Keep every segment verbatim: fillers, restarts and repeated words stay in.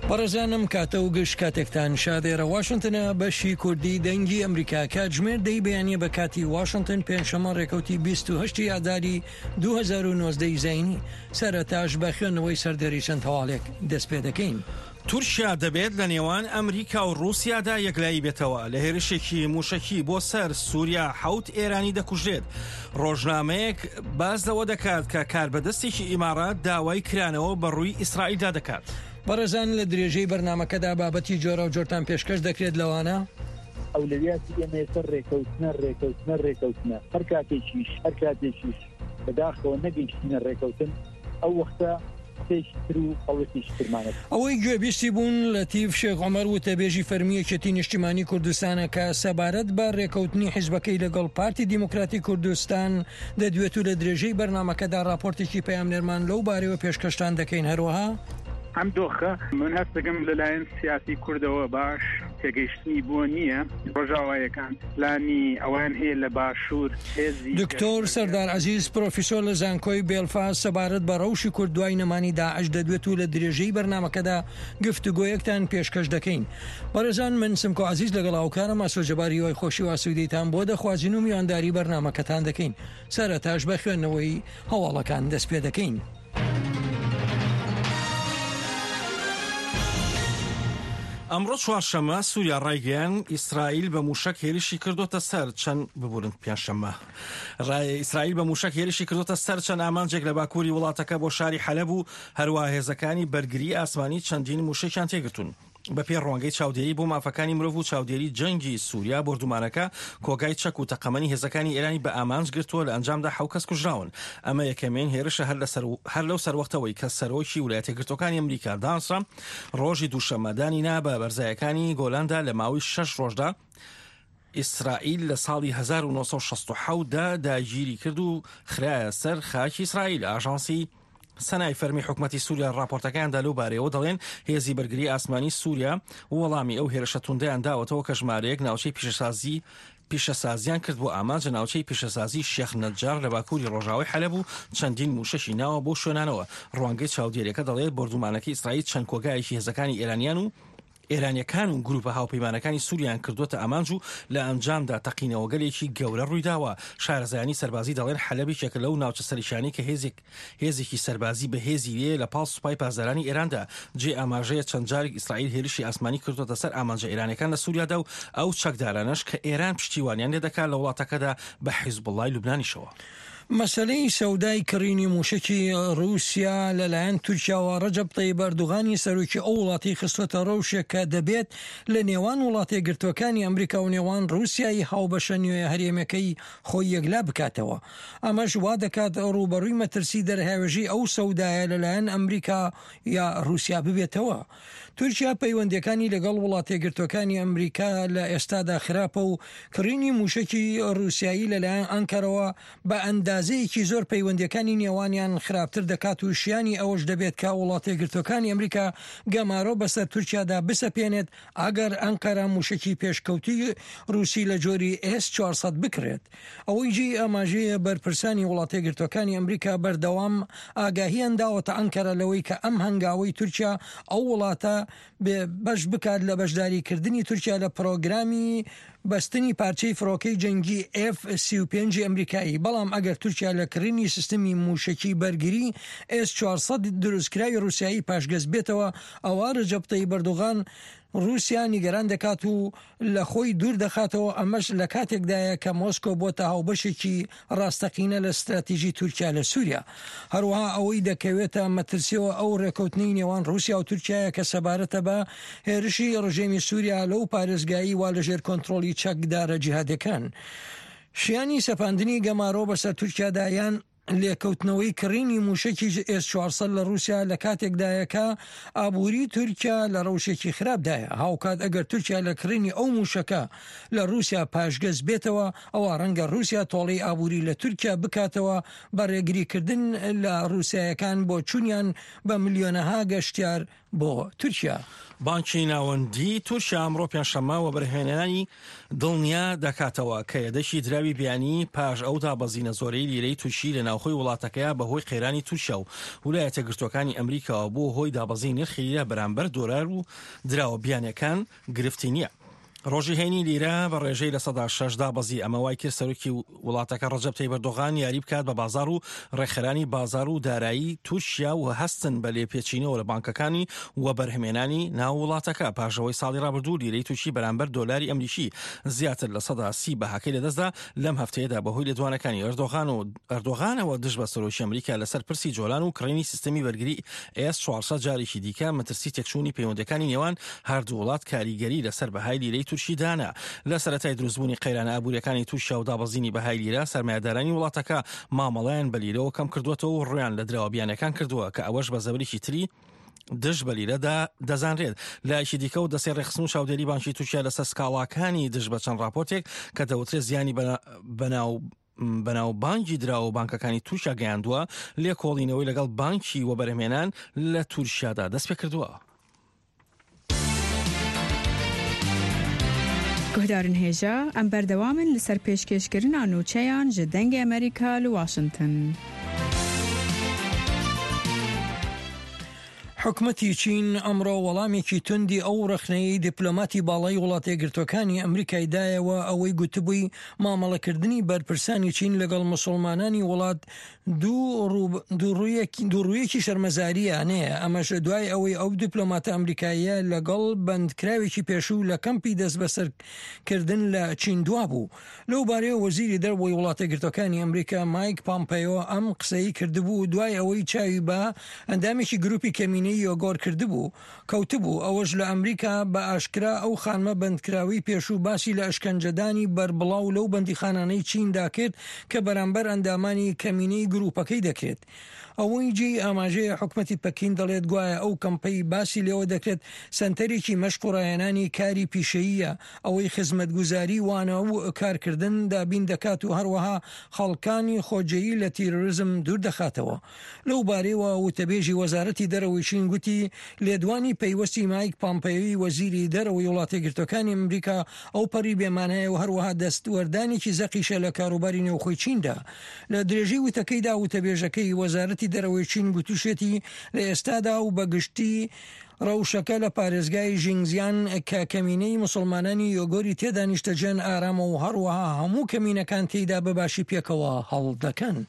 بەڕێزانم کاتە و گشت کاتێکتان شادێرە واشنگتنە بەشی کوردی دەنگی ئەمریکا کاتژمێر دەی بەیانیە بە کاتی واشنگتن پێنجشەمە ڕێکەوتی بیست و هەشت ئازاری دوو هەزار و نۆزدە زینی سەرەتاش بە خوێندنەوەی سەردەری چەند هەواڵێک دەست پێ دەکەین. تورکیا دەبێت لە نێوان ئەمریکا و رووسیادا یەکلایی بێتەوە لە هێرشێکی موشکی بۆ سەر سووریا حوت ئێرانی دەکوژێت. ڕۆژنامەیەک باز لەوە دەکات کە کاربەدەستێکی ئیمارات داوای کرانەوە بە ڕووی ئیسرائیلدا دەکات. بەڕێزان لە درێژەی بەرنامەکەدا بابەتی جۆرە و جۆرتان پێشکەش دەکرێت لەوانە ئەولویاتی ئێمە سەر ڕێکەوتنە ڕێکەوتنە ڕێکەوتنە هەر کاتێکیش هەر کاتێکیش بەداخەوە نەگەیشتینە ڕێکەوتن ئەو وەختە ئەوەی گوێبیستی بوون لەتیف شێخ عومەر وتەبێژی فەرمیەکێتی نیشتیمانی کوردستانە کە سەبارەت بە ڕێکەوتنی حیزبەکەی لەگەڵ پارتی دیموکراتی کوردستان دەدوێت و لە درێژەی بەرنامەکەدا راپۆرتێکی پەیامنەرمان لەو بارەوە پێشکەشتان دەکەین. هەروەها ئەم دۆخە من هەست دەکەم لەلایەن سیاسی کوردەوە باش تێگەیشتنی بووە نییە ڕۆژاوایەکان پلانی ئەوان هەیە لە باشوور دکتۆر سەردار عەزیز پرۆفیسۆر لە زانکۆی بێلفاست سەبارەت بە ڕەوشی کورد دوای نەمانی داعش دەدوێت و لە درێژەی بەرنامەکەدا گفتوگۆیەکتان پێشکەش دەکەین. بەڕێزان من سمکۆ عەزیز لەگەڵ هاوکارم ئاسۆجەباری وای خۆشی و ئاسوودەیتان بۆ دەخوازین و میوانداری بەرنامەکەتان دەکەین. سەرەتاش بە خوێندنەوەی هەواڵەکان دەست پێ دەکەین. ئەمڕۆ چوارشەمە سووریا ڕایگەیان ئیسرائیل بە موشک هێرشی کردوتە سەر چەند ببورن پێنجشەمە ئیسرائیل بە موشک هێرشی کردوتە سەر چەند ئامانجێک لە باکووری وڵاتەکە بۆ شاری حەلەب و هەروە هێزەکانی بەرگری ئاسمانی چەندین موشکیان تێگرتون. بە پێ ڕوانگەی چاودێری بۆ مافەکانی مرۆڤ و چاودێری جەنگی سووریا بردومانەکە کۆگای چەک و تەقەمەنی هێزەکانی ئێرانی بە ئامانج گرتووە لە ئەنجامدا حەوت کەس کوژراون. ئەمە یەکەمین هێرشە هەر لەو سەروەختەوەی کە سەرۆکی ویلایەتە یەکگرتووەکانی ئەمریکا دانسرام ڕۆژی دووشەمەدانی نا بە بەرزایەکانی گۆلاندا لە ماوەی شەش ڕۆژدا ئیسرائیل لە ساڵی هەزار و نۆ سەد و شەست و حەوت دا داگیری کرد و خرایە سەر خاکی ئیسرائیل. ئاژانسی سەنای فەرمی حکومەتی سووریا راپۆرتەکاندا لەو بارەیەوە دەڵێن هێزی بەرگری ئاسمانی سووریا وەڵامی ئەو هێرشە توندەیان داوەتەوە کە ژمارەیەک ناوچەی پیشەسازی پیشەسازیان کرد بۆ ئامانجە ناوچەی پیشەسازی شێخ نەجار لە باکووری ڕۆژاوی حەلەب و چەندین موشەشی ناوە بۆ شوێنانەوە. ڕوانگەی چاودێریەکە دەڵێت بردومانەکەی ئیسرائیل چەند کۆگایەکی هێزەکانی ئێرانیان و ئێرانیەکان و گروپە هاوپەیمانەکانی سووریان کردوتە ئامانج و لە ئەنجامدا تەقینەوە گەلێکی گەورە ڕوویداوە. شارەزایانی سەربازی دەڵێن حەلەبێکێکە لەو ناوچە سەرشانی کە هێزێک هێزێکی سەربازی بە هێزی لێ لە پاڵ سوپای پازارانی ئێراندا جێ ئاماژەیە چەند جارێک ئیسرائیل هێرشی ئاسمانی کردوتە سەر ئامانجە ئێرانەکان لە سووریادا و ئەو چەکدارانەش کە ئێران پشتیوانیان لێ دەکات لە وڵاتەکەدا بە حیزبوڵای لوبنانیشەوە. مەسەلەی سەودای کڕینی موشکی رووسیا لەلایەن تورکیاوە ڕەجەب تەیب ئەردوغانی سەرۆکی ئەو وڵاتی خستوەتە ڕەوشێک کە دەبێت لە نێوان وڵاتێ گرتوەکانی ئەمریکا و نێوان رووسیایی هاوبەشە نوێ هەرێمەکەی خۆی یەکلا بکاتەوە. ئەمەش وا دەکات ڕوبەڕووی مەترسی دەرهاوێژی ئەو سەودایە لەلایەن ئەمریکا یا رووسیا ببێتەوە. تورکیا پەیوەندەکانی لەگەڵ وڵاتێ گرتوەکانی ئەمریکا لە ئێستادا خراپە و کڕینی موشکی رووسایی لەلایەن ئەنکەرەوە بە ئەندازەیەکی زۆر پەیوەندەکانی نێوانیان خراپتر دەکات و شیانی ئەوەش دەبێت کە وڵاتێ گرتوەکانی ئەمریکا گەمارۆ بەسەر تورکیادا بسەپێنێت ئەگەر ئەنکەرە موشکی پێشکەوتی رووسی لە جۆری ئێس چوارسەد بکرێت. ئەوەی جی ئاماژەیە بەرپرسانی وڵاتێ گرتوەکانی ئەمریکا بەردەوام ئاگاهیان داوەتە ئەنکەرە لەوەی کە ئەم هەنگاوەی تورکیا ئەو وڵاتە بەش بکات لە بەشداریکردنی تورکیا لە پرۆگرامی بەستنی پارچەی فڕۆکەی جەنگی ئێف سی و پێنج ئەمریکایی. بەڵام ئەگەر تورکیا لە کڕینی سیستمی موشکی بەرگری ئێس چوارسەد دروستکراوی رووسایی پاشگەز بێتەوە ئەوە ڕەجەب تەیب ئەردوغان رووسیا نیگەران دەکات و لە خۆی دوور دەخاتەوە. ئەمەش لە کاتێکدایە کە مۆسکۆ بۆتە هاوبەشێکی ڕاستەقینە لە استراتیژی تورکیا لە سووریا. هەروەها ئەوەی دەکەوێتە مەترسیەوە ئەو ڕێکەوتنی نێوان رووسیا و تورکیایە کە سەبارەتە بە هێرشی ڕژێمی سووریا لەو پارێزگایی وا لەژێر کۆنتڕۆلی چەکدارە جیهادەکان. شیانی سەپاندنی گەمارۆ بەسەر تورکیادایان لێکەوتنەوەی کڕینی موشکی ئێس چوارسەد لە رووسیا لە کاتێکدایەکە ئابووری تورکیا لە ڕەوشێکی خراپدایە. هاوکات ئەگەر تورکیا لە کڕینی ئەو موشەکە لە رووسیا پاشگەز بێتەوە ئەوە ڕەنگە رووسیا تۆڵەی ئابووری لە تورکیا بکاتەوە بە ڕێگریکردن لە رووسایەکان بۆ چوونیان بە ملیۆنەها گەشتیار بۆ تورکیا. بانکی ناوەندی تورکیا ئەمڕۆ پێنجشەممەوە بەرهێنانی دڵنیا دەکاتەوە کە یەدەشی دراوی بیانی پاش ئەو دابەزینە زۆرەی لیرەی تووشی لە ناوخۆی وڵاتەکەیە بەهۆی قەیرانی تورکیا و ویلایەتە گرتوەکانی ئەمریکاوە بۆ هۆی دابەزی نرخی لیرە بەرامبەر دۆلار و دراوە بیانەکان گرفتی نییە. ڕۆژی هەینی لیرە بە ڕێژەی لە سەدا شەشدا بەزی ئەمە وای کرد سەرۆکی وڵاتەکە ڕەجەب تەیب ئەردۆغان یاری بکات بە بازار و ڕێکخەرانی بازار و دارایی تورکیا و هەستن بە لێپێچینەوە لە بانکەکانی و بەرهەمێنانی ناو وڵاتەکە پاشەوەی ساڵی ڕابردوو لیرەی تووشی بەرامبەر دۆلاری ئەمریکی زیاتر لە سەدا سی بەهاکەی لەدەستدا لەم هەفتەیەدا بەهۆی لێدوانەکانی ئەردۆغان و ئەردۆغانەوە دژ بە سەرۆکی ئەمریکا لەسەر پرسی جۆلان و کڕینی سیستەمی وەرگری ئێس چوارسەد جارێکی دیکە مەترسی تێکچوونی پەیوەندەکانی نێوان هەردوو وڵات کاریگەری لەسەر بەهای لیرەی تووشی دانا. لە سەرەتای دروستبوونی قەیرانە ئابوووریەکانی تووشیا و دابەزینی بەهای لیرە سەرمایهدارانی وڵاتەکە مامەڵەیان بە لیرەوە کەم کردوێتەوە و ڕویان لە دراوەبیانەکان کردووە کە ئەوەش بە زەوریکی تری دژ بە لیرەدا دەزانرێت. لایەکی دیکە و دەسێ ڕێخستن و چاودێری بانکی تووشیا لەسەر سکاڵاکانی دژ بە چەند راپۆرتێک کە دەوترێت زیانی بەناو بەناو بانکی دراوە بانکەکانی تووشیا گەیاندووە لێ کۆڵینەوەی لەگەڵ بانکی و بەرهەمێنان لە تورکیادا دەست پێ کردووە. گوهدارن هێژە ئەم بەردەوامن لەسەر پێشکەشکردنا نوچەیان ji dengê ئەمریکا li Washington. حکومەتی چین ئەمڕۆ وەڵامێکی توندی ئەو ڕخنەی دیپلۆماتی باڵای وڵاتە گرتوەکانی ئەمریکای دایەوە ئەوەی گوتبووی مامەڵەکردنی بەرپرسانی چین لەگەڵ مسلمانانی وڵات دووڕوویەکی شەرمەزاریانەیە. ئەمەش دوای ئەوەی ئەو دیپلۆماتە ئەمریکاییە لەگەڵ بەندکراوێکی پێشوو لە کەمپی دەست بەسەرکردن لە چین دوا بوو. لەو بارەیە وەزیری دەرەوەی وڵاتە گرتوەکانی ئەمریکا مایک پامپەیۆ ئەم قسەی کردبوو دوای ئەوەی چاوی بە ئەندامێکی گروپی کەمینی یۆگۆر کردبوو کەوتبوو. ئەوەش لە ئەمریکا بە ئاشکرا ئەو خانمە بەندکراوی پێشوو باسی لە ئەشکەنجەدانی بربڵاو لەو بەندیخانانەی چیندا کرد کە بەرامبەر ئەندامانی کەمینەی گروپەکەی دەکرێت. ئەوەی جێی ئاماژەیە حکومەتی پەکین دەڵێت گوایە ئەو کەمپەی باسی لێەوە دەکرێت سنتەرێکی مەشق و ڕایەنانی کاری پیشەییە، ئەوەی خزمەتگوزاری وانە و کارکردن دابین دەکات و هەروەها خەڵکانی خۆجەیی لە تیرۆریزم دوور دەخاتەوە. لەو بارەیەوە وتەبێژی وەزارەتی دەرەوەی چین گوتی لێدوانی پەیوەستی مایک پامپەیۆی وەزیری دەرەوەی وڵاتە گرتوەکانی ئەمریکا ئەو پەڕی بێمانەیە و هەروەها دەستوەردانێکی زەقیشە لە کاروباری نێوخۆی چیندا. لە درێژەی وتەکەیدا وتەبێژەکەی وەزارەتی دەرەوەی چین گوتوشێتی لە ئێستادا و بەگشتی ڕەوشەکە لە پارێزگای ژینگزیان کە کەمینەی مسلمانانی یۆگۆری تێدا نیشتەجێن ئارامە و هەروەها هەموو کەمینەکان تێیدا بەباشی پێکەوە هەڵ دەکەن.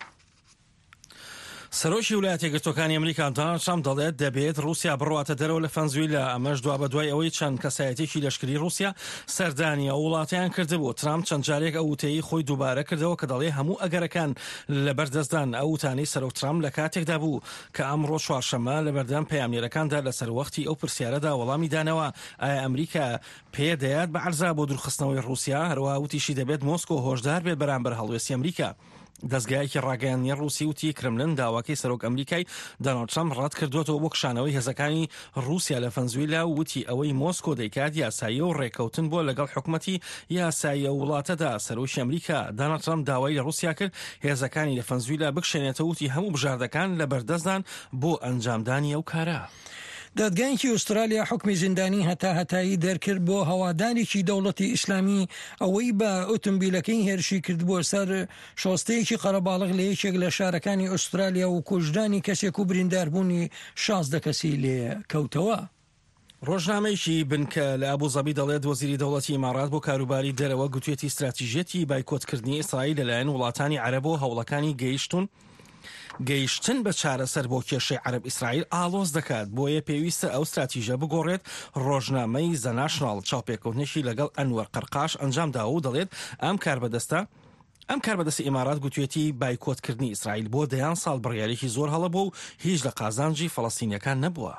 سەرۆکی ویلایەتە گرتوەکانی ئەمریکا دۆناڵد ترامپ دەڵێت دەبێت رووسیا بڕواتە دەرەوە لە ڤەنزوێلا. ئەمەش دوا بە دوای ئەوەی چەند کەسایەتێکی لەشکری رووسیا سەردانی ئەو وڵاتیان کردبوو. ترامپ چەند جارێک ئەو وتەیەی خۆی دووبارە کردەوە کە دەڵێ هەموو ئەگەرەکان لە بەردەستدان. ئەو وتانەی سەرۆک ترامپ لە کاتێکدا بوو کە ئەمڕۆ چوارشەممە لە بەردەم پەیامنێرەکاندا لەسەر وەختی ئەو پرسیارەدا وەڵامی دانەوە ئایا ئەمریکا پێدەیات بە عەرزا بۆ دوورخستنەوەی رووسیا. هەروەها وتیشی دەبێت مۆسکۆ هۆشدار بێت بەرامبەر هەڵوێستی ئەمریکا. دەستگایەکی ڕاگەیاندنی ڕووسی وتی کرملن داواکەی سەرۆک ئەمریکای دۆناڵد ترامپ ڕەت کردوێتەوە بۆ کشانەوەی هێزەکانی رووسیا لە ڤەنزوێلا و وتی ئەوەی مۆسکۆ دەیکات یاسایی و ڕێکەوتن بۆ لەگەڵ حکومەتی یاساییە وڵاتەدا. سەرۆکی ئەمریکا دۆناڵد ترامپ داوای لە رووسیا کرد هێزەکانی لە ڤەنزوێلا بکشێنێتەوە وتی هەموو بژاردەکان لە بەردەستدان بۆ ئەنجامدانی ئەو کارە. دادگایەکی ئوسترالیا حکمی زیندانی هەتا هەتایی دەرکرد بۆ هەوادارێکی دەوڵەتی ئیسلامی ئەوەی بە ئۆتۆمبیلەکەی هێرشی کرد بۆ سەر شۆستەیەکی قەرەباڵغ لە یەکێک لە شارەکانی ئوسترالیا و کوژدانی کەسێک و برینداربوونی شازدە کەسی لێ کەوتەوە. ڕۆژنامەیەکی بنکە لە ئابوزەبی دەڵێت وەزیری دەوڵەتی ئیمارات بۆ کاروباری دەرەوە گوتوێتی استراتیژێتی بایکۆتکردنی ئیسرائیل لەلایەن وڵاتانی عەرەب و هەوڵەکانی گەیشتون گەیشتن بە چارەسەر بۆ کێشەی عەرەب ئیسرائیل ئاڵۆز دەکات. بۆیە پێویستە ئەو استراتیژە بگۆڕێت. ڕۆژنامەی زە ناشناڵ چاوپێکەوتنێکی لەگەڵ ئەنوەر قەرقاش ئەنجامداوە و دەڵێت ئەم کار بەدەستە ئەم کار بەدەستی ئیمارات گوتوێتی بایکۆتکردنی ئیسرائیل بۆ دەیان ساڵ بڕیارێکی زۆر هەڵەبوو و هیچ لە قازانجی فەڵەستینیەکان نەبووە.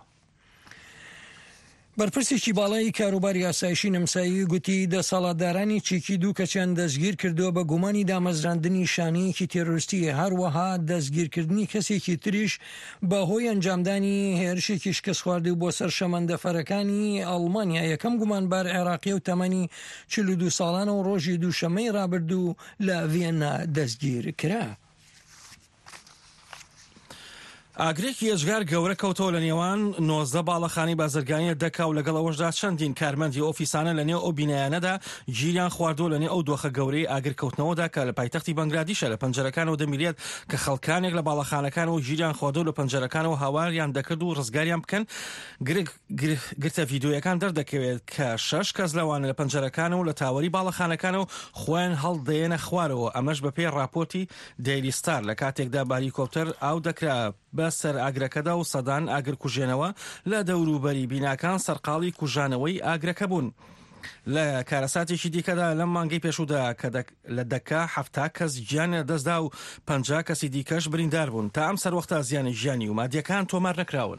بەرپرسێکی باڵایی کاروباری ئاسایشی نەمسایی گوتی دەسەڵاتدارانی چێکی دوو کەچیان دەستگیر کردووە بە گومانی دامەزراندنی شانەیەکی تێرۆریستی. هەروەها دەستگیرکردنی کەسێکی تریش بەهۆی ئەنجامدانی هێرشێکی شکست خواردی و بۆ سەر شەمەندەفەرەکانی ئەڵمانیا. یەکەم گومانبار عێراقی و تەمەنی چل و دوو ساڵانە و ڕۆژی دووشەمەی ڕابردوو لە ڤیەنا دەستگیر کرا. ئاگرێکی ئێژگار گەورە کەوتەوە لە نێوان نۆزدە باڵەخانی بازرگانیە دەکا و لەگەڵەوەشدا چەندین کارمەندی ئۆفیسانە لە نێو ئەو بینایانەدا گیریان خواردۆ لە نێو ئەو دۆخە گەورەی ئاگرکەوتنەوەدا کە لە پایتەختی بەنگلادیشە لە پەنجەرەکانەوە دەمیرێت کە خەڵکانێک لە باڵەخانەکانەوە گیریان خواردۆ لە پەنجەرەکانەوە هاواریان دەکرد و ڕزگاریان بکەن. گرتە ڤیدۆیەکان دەردەکەوێت کە شەش کەس لەوانە لە پەنجەرەکانەوە لە تاوەری باڵەخانەکانەوە خۆیان هەڵدەێنە خوارەوە. ئەمەش بەپێی راپۆرتی دەیلی ستار لە کاتێکدا باریکۆپتەر ئاو دەکرا بە سەر ئاگرەکەدا و سەدان ئاگر کوژێنەوە لە دەوروبەری بیناکان سەرقاڵی کوژانەوەی ئاگرەکە بوون. لە کارەساتێکی دیکەدا لەم مانگەی پێشوودا کە لە دەکا هەفتا کەس گیانە دەستدا و پەنجا کەسی دیکەش بریندار بوون. تا ئەم سەروەختە زیانی ژیانی و مادیەکان تۆمار نەکراون.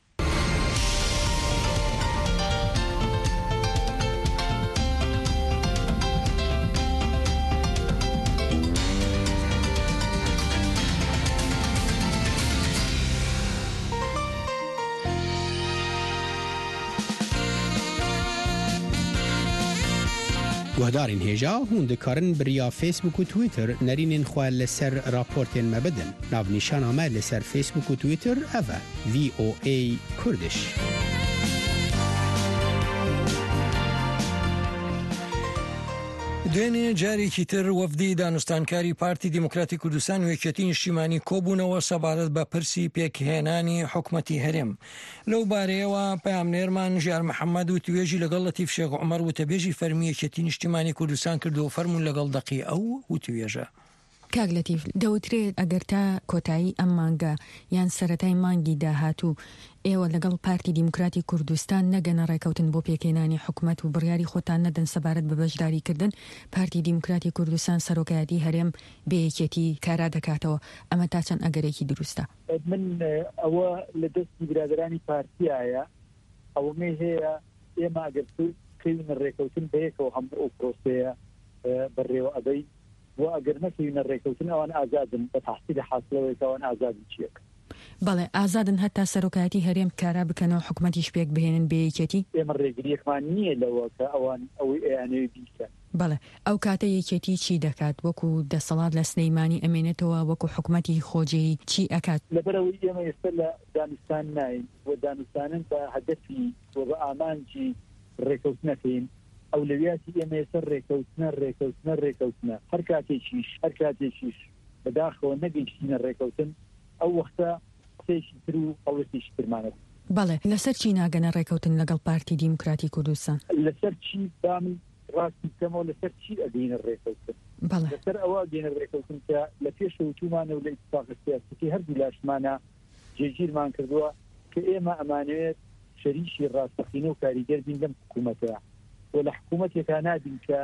گوهدارین هێژا هون دikarin biriya Facebook و Twitter nərînên xwe li ser raportên me bidin. Navnîşana me li ser Facebook û Twitter ev e V O A Kurdiş. دوێنێ جارێکی تر وەفدی دانوستانکاری پارتی دیموکراتی کوردستان و یەکێتی نیشتیمانی کۆبوونەوە سەبارەت بە پرسی پێکهێنانی حکومەتی هەرێم. لەو بارەیەوە پامنێرمان ژیار محەممەد و توێژی لەگەڵ لەتیف شێخ عومەر وتەبێژی فەرمی یەکێتی نیشتیمانی کوردستان کردو و فەرمون لەگەڵ دەقی ئەو و توێژە. کاک لەتیف دەوترێت ئەگەر تا کۆتایی ئەم مانگە یان سەرەتای مانگی داهاتوو ئێوە لەگەڵ پارتی دیموکراتی کوردستان نەگەنە ڕێکەوتن بۆ پێکهێنانی حکومەت و بڕیاری خۆتان نەدەن سەبارەت بە بەشداریکردن پارتی دیموکراتی کوردستان سەرۆکایەتی هەرێم بەیەکێتی کارا دەکاتەوە. ئەمە تا چەند ئەگەرێکی دروستە؟ من ئەوە لە دەستی برادرانی پارتیایە ئەوەمێ هەیە ئێمە ئەگەر کەوینە ڕێکەوتن بەیەکەوە هەموو ئەو پرۆسەیە بەڕێوە ئەبەی و ئەگەر نەکەوینە ڕێکەوتن ئەوان ئازادن بە تەحسیل حاصلەوەی ئەوان ئازادی چیەکە. بەڵێ ئازادن هەتا سەرۆکایەتی هەرێم کارا بکەنەوە حکومەتیش پێک بهێنن بەیەکێتی. ئێمە ڕێگریەکمان نییە لەوە کە ئەوان ئەوەی ئەیانەوێ بیکەن. بەڵێ ئەو کاتە یەکێتی چی دەکات وەکو دەسەڵات لە سلەیمانی ئەمێنێتەوە وەکو حکومەتی خۆجێی چی ئەکات؟ لەبەرەوەی ئێمە ئێستا لە دانوستان ناین و دانوستانن بە هەدەفی و بە ئامانجی ڕێکەوتنەکەین. ئەولەویاتی ئێمە سەر ڕێکەوتنە ڕێکەوتنە ڕێکەوتنە هەر کاتێکیش هەر کاتێکیش بەداخەوە نەگەیشتینە ڕێکەوتن ئەو وەختە قسەیەکی تر و هەڵوێستێکی ترمانێت. بەڵێ لەسەر چی ناگەنە ڕێکەوتن لەگەڵ پارتی دیموکراتی کوردستان؟ لەسەر چی بامن ڕاستی بکەمەوە لەسەر چی ئەگەینە ڕێکەوتن؟ لەسەر ئەوە ئەگەینە ڕێکەوتن کە لە پێش وتومانە و لە ئیتفاقە سیاسیی هەردوو لاشمانە جێگیرمان کردووە کە ئێمە ئەمانەوێت شەریکی ڕاستەقینە و کاریگەر بین لەم حکوومەتەوە و لە حکوومەتێکا نابین کە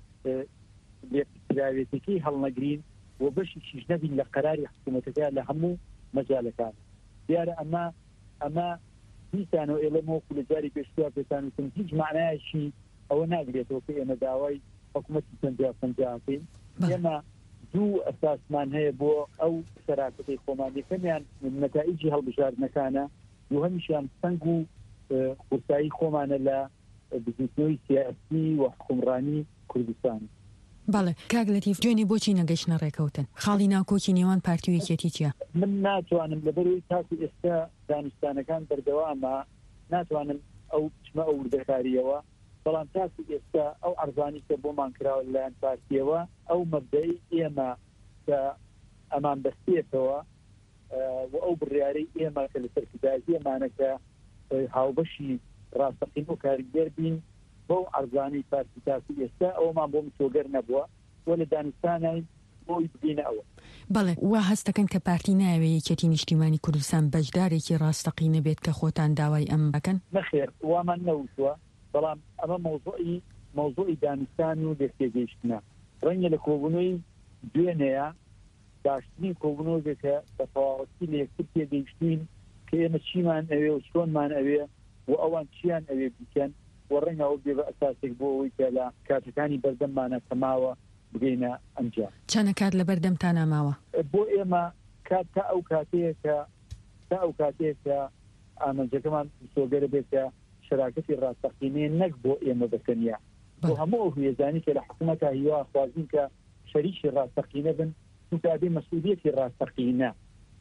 لێپراوێتەکەی هەڵنەگرین و بەشیش نەبین لە قەراری حکوومەتەکە لە هەموو مەجالەکان. دیارە ئەمە ئەمە دیسانەوە ئێڵەمەوەکو لە جاری پێشتووە پێتانوتن هیچ معنایشی ئەوە ناگرێتەوە کە ئێمە داوای حکوومەتی پەنجا پەنجاکەین. ئێمە دوو ئەساسمان هەیە بۆ ئەو سەراکەتەی خۆمان. یەکەمیان نەتائیجی هەڵبژاردنەکانە، دووهەمیشیان سەنگ و قورسایی خۆمانە لە بزنەوەی سیاسی و حکومڕانی کوردستان. بەڵێ کاک لەتیف دوێنێ بۆچی نەگەیشتنە ڕێکەوتن؟ خاڵی ناکۆکی نێوان پارتی و یەکێتی چییە؟ من ناتوانم لەبەرەوەی تاکو ئێستا دانوستانەکان بەردەوامە ناتوانم ئەو چمە ئەو وردەکاریەوە، بەڵام تاکو ئێستا ئەو عەرزانی کە بۆمان کراوە لەلایەن پارتیەوە ئەو مەبدەی ئێمە کە ئەمان بەستێتەوە و ئەو بڕیارەی ئێمە کە لە سەرکردازی ئەمانەکە هاوبەشی ڕاستەقین و کاریگەر بین بۆ عەرزانی پارتی تاکو ئێستا ئەومان بۆ مسۆگەر نەبووە و لە دانوستانین بۆی ببینە ئەوە. بەڵێ وا هەست دەکەن کە پارتی ناوێ یەکێتی نیشتیمانی کوردستان بەشدارێکی ڕاستەقینە بێت کە خۆتان داوای ئەم بکەن؟ نەخێر وامان نەوتووە، بەڵام ئەمە مۆزوعی مۆزوعی دانوستان و دەستێگەیشتنە. ڕەنگە لە کۆبوونەوەی دوێنەیە باشترین کۆبوونەوەکە بە تەواوەتی لە یەکتر تێگەیشتین کە ئێمە چیمان ئەوێ و چۆنمان ئەوێ و ئەوان چیان ئەوێ بیکەن و ڕەنگەوە بێ بە ئەساسێک بۆ ئەوەی کە لە کاتەکانی بەردەممانە کەماوە بگەینە ئەنجام. چەنە کات لە بەردەمتان ئاماوە؟ بۆ ئێمە کات تا ئەو کاتەیە کە تا ئەو کاتەیە کە ئامانجەکەمان مسۆگەرە بێت کە شراکەتی ڕاستەقینەیە نەک بۆ ئێمە بەتەنیا بۆ هەموو ئەو هێزانی کە لە حکوومەتە هیوا خوازین کە شەریکی ڕاستەقینە بن و تا بێ مەسئولیەتی ڕاستەقینە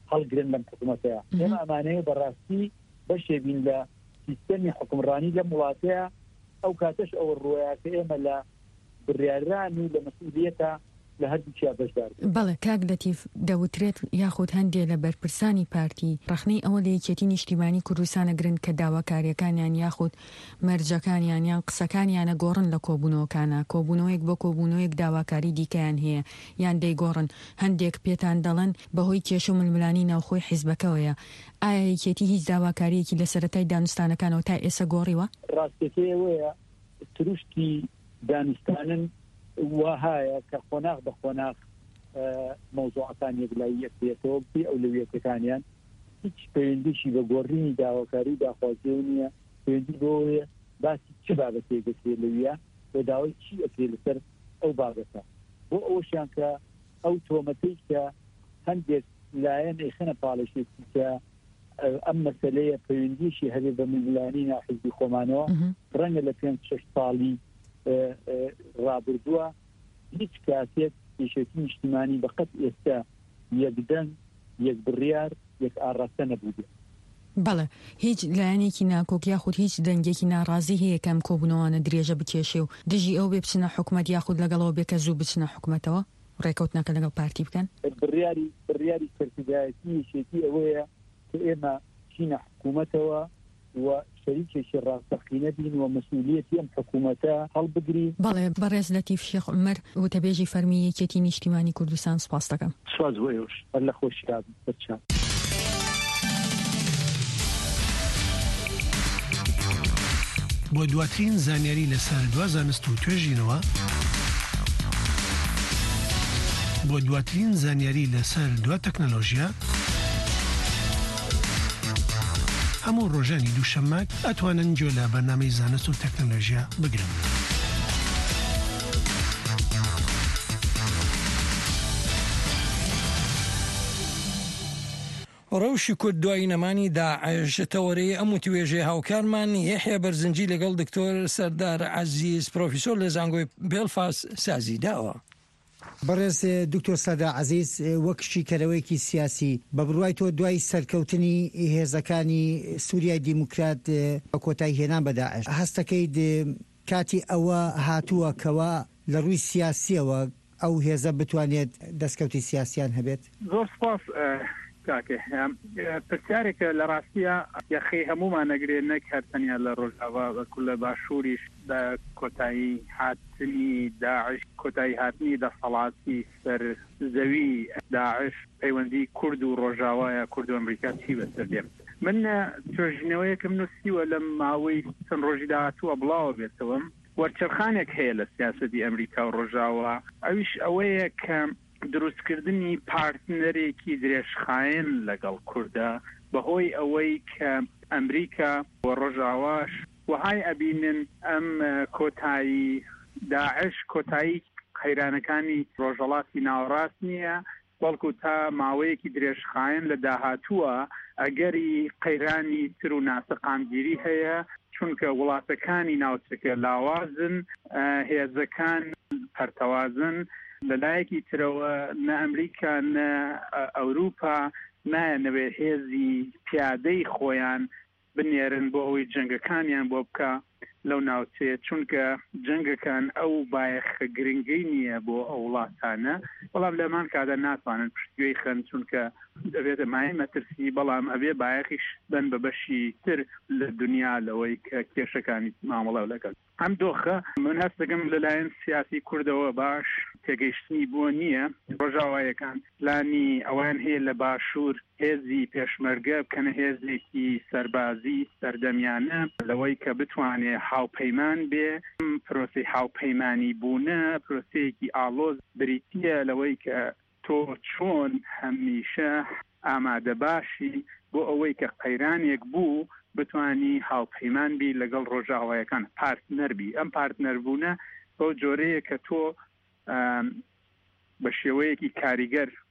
هەڵگرن لەم حکوومەتەیە ئێمە ئەمانەیە بەڕاستی بەشێ بین لە سیستەمی حکومڕانی لەم وڵاتەیە ئەو کاتەش ئەوە ڕۆیە کە ئێمە لە بڕیاران و لە مەسئولیەتە لە هەردووچیا بەشدار بەڵێ کاک لەتیف دەوترێت یاخود هەندێک لە بەرپرسانی پارتی ڕخنەی ئەوە لە یەکێتی نیشتیمانی کوردستانە گرن کە داواکاریەکانیان یاخود مەرجەکانیان یان قسەکانیانە گۆڕن لە کۆبوونەوەکانە کۆبوونەوەیەک بۆ کۆبوونەوەیەک داواکاری دیکەیان هەیە یان دەیگۆڕن هەندێک پێتان دەڵێن بەهۆی کێش و ململانی ناوخۆی حیزبەکەوەیە ئایا یەکێتی هیچ داواکاریەکی لە سەرەتای دانوستانەکانەوە تا ئێستا گۆڕیوە؟ ڕاستەکەیەوەیە تروشتی دانوستانن وهايە کە خۆناغ بە خۆناغ مەوزوعەکان یەکلای یەکێتەوە بی ئەولویەتەکانیان هیچ پەیوەندیشی بە گۆڕینی داواکاری داخوازیەوە نییە پەیوەندی بۆیە باسی چه بابەتێک دەکرێت لەویە بۆ داوای چی ئەکرێت لەسەر ئەو بابەتە بۆ ئەوەشیان کە ئەو تۆمەتەی کە هەندێک لایەن ئێخەنە پاڵەشێتی کە ئەم مەسەلەیە پەیوەندیشی هەبێ بە ململانی ناحیزبی خۆمانەوە ڕەنگە لە پێنج شەش ساڵی ڕابردووە هیچ کاتێک کێشێتی نیشتیمانی بەقەت ئێستا یەکدەنگ یەک بڕیار یەک ئاڕاستە نەبووە. بەڵێ هیچ لایەنێکی ناکۆک یاخود هیچ دەنگێکی ناڕازی هەیە کەم کۆبوونەوەوانە درێژە بکێشێ و دژی ئەو بێ بچنە حکومەت یاخود لەگەڵەوە بێکە زوو بچنە حکومەتەوە ڕێکەوتنەکە لەگەڵ پارتی بکەن بڕیاری بڕیاری سەرکردایەتی یەکێتی ئەوەیە کە ئێمە چینە حکومەتەوە و شەریکێکی ڕاستەقینە بین و مەسئولیەتی ئەم حکوومەتە هەڵبگری. بەڵێ بەڕێز لەتیف شێخ عومەر وتەبێژی فەرمی یەکێتی نیشتیمانی کوردستان سوپاس دەکەم. سواز وێوش لە خۆشیاد بچات. بۆ دواترین زانیاری لەسەر دوا زانست و توێژینەوە بۆ دواترین زانیاری لەسەر دوا تەکنەلۆژیا هەموو ڕۆژانی دووشەممە ئەتوانن گوێ لە بەرنامەی زانست و تەکنەلۆژیا بگرن. ڕەوشی کورد دوای نەمانی داعش تەوەرەی ئەم توێژێ هاوکارمان یحیە بەرزنجی لەگەڵ دکتۆر سەردار عەزیز پرۆفیسۆر لە زانگۆی بێلفاست سازی داوە. بەڕێز دکتۆر سەردار عەزیز وەکشی کەرەوەیەکی سیاسی بە بڕوای تۆ دوای سەرکەوتنی هێزەکانی سووریای دیموکرات بە کۆتایی هێنان بە داعش هەستەکەیت کاتی ئەوە هاتووە کەوە لە ڕووی سیاسیەوە ئەو هێزە بتوانێت دەستکەوتی سیاسیان هەبێت؟ زۆر سپاس کاکێ پرسیارێکە لە ڕاستیە یەخی هەمومان نەگرێت نەک هەرتەنیا لە ڕۆژاوا بەکوڵ لە باشووریش بە کۆتایی هاتنی داعش کۆتایی هاتنی دەسەڵاتی سەر زەوی داعش پەیوەندی کورد و ڕۆژاوایە کورد و ئەمریکا چی بەسەر دێم من توێژینەوەیەکم نووسیوە لە ماوەی چەند ڕۆژی داهاتووە بڵاوە بێتەوەم وەرچەرخانێک هەیە لە سیاسەتی ئەمریکا و ڕۆژاوا ئەویش ئەوەیە کە دروستکردنی پارتنەرێکی درێژخایەن لەگەڵ کوردە بەهۆی ئەوەی کە ئەمریکا و ڕۆژاواش وهای ئەبینن ئەم کۆتایی داعش کۆتایی قەیرانەکانی ڕۆژهەڵاتی ناوەڕاست نییە بەڵکو تا ماوەیەکی درێژخایەن لە داهاتووە ئەگەری قەیرانی تر و ناسەقامگیری هەیە چونکە وڵاتەکانی ناوچەکە لاوازن هێزەکان پەرتەوازن لەلایەکی ترەوە نە ئەمریکا نە ئەوروپا نایەنەوێ هێزی پیادەی خۆیان بنێرن بۆ ئەوەی جەنگەکانیان بۆ بکە لەو ناوچەیە چونکە جەنگەکان ئەو بایەخە گرنگەی نییە بۆ ئەو وڵاتانە بەڵام لەمان کادا ناتوانن پشتگوێی خەن چونکە دەبێتە مای مەترسی بەڵام ئەبێ بایەخیش بن بە بەشی تر لە دنیا لەوەی کە کێشەکانی مامەڵە لەگەڵ ئەم دۆخە من هەست دەکەم لەلایەن سیاسی کوردەوە باش تێگەیشتنی بۆ نییە ڕۆژاوایەکان لانی ئەوان هەیە لە باشوور هێزی پێشمەرگە بکەنە هێزێکی سەربازی سەردەمیانە لەوەی کە بتوانێت هاوپەیمان بێ پرۆسی هاوپەیمانی بوونە پرۆسەیەکی ئالۆز بریتیە لەوەی کە تۆ چۆن هەمیشە ئامادە باشی بۆ ئەوەی کە قەیرانێک بوو بتوانی هاوپەیمان بی لەگەڵ ڕۆژاوایەکان پارتنەر بی ئەم پارتنەر بوونە بۆ جۆرەیە کە تۆ بە شێوەیەکی کاریگەر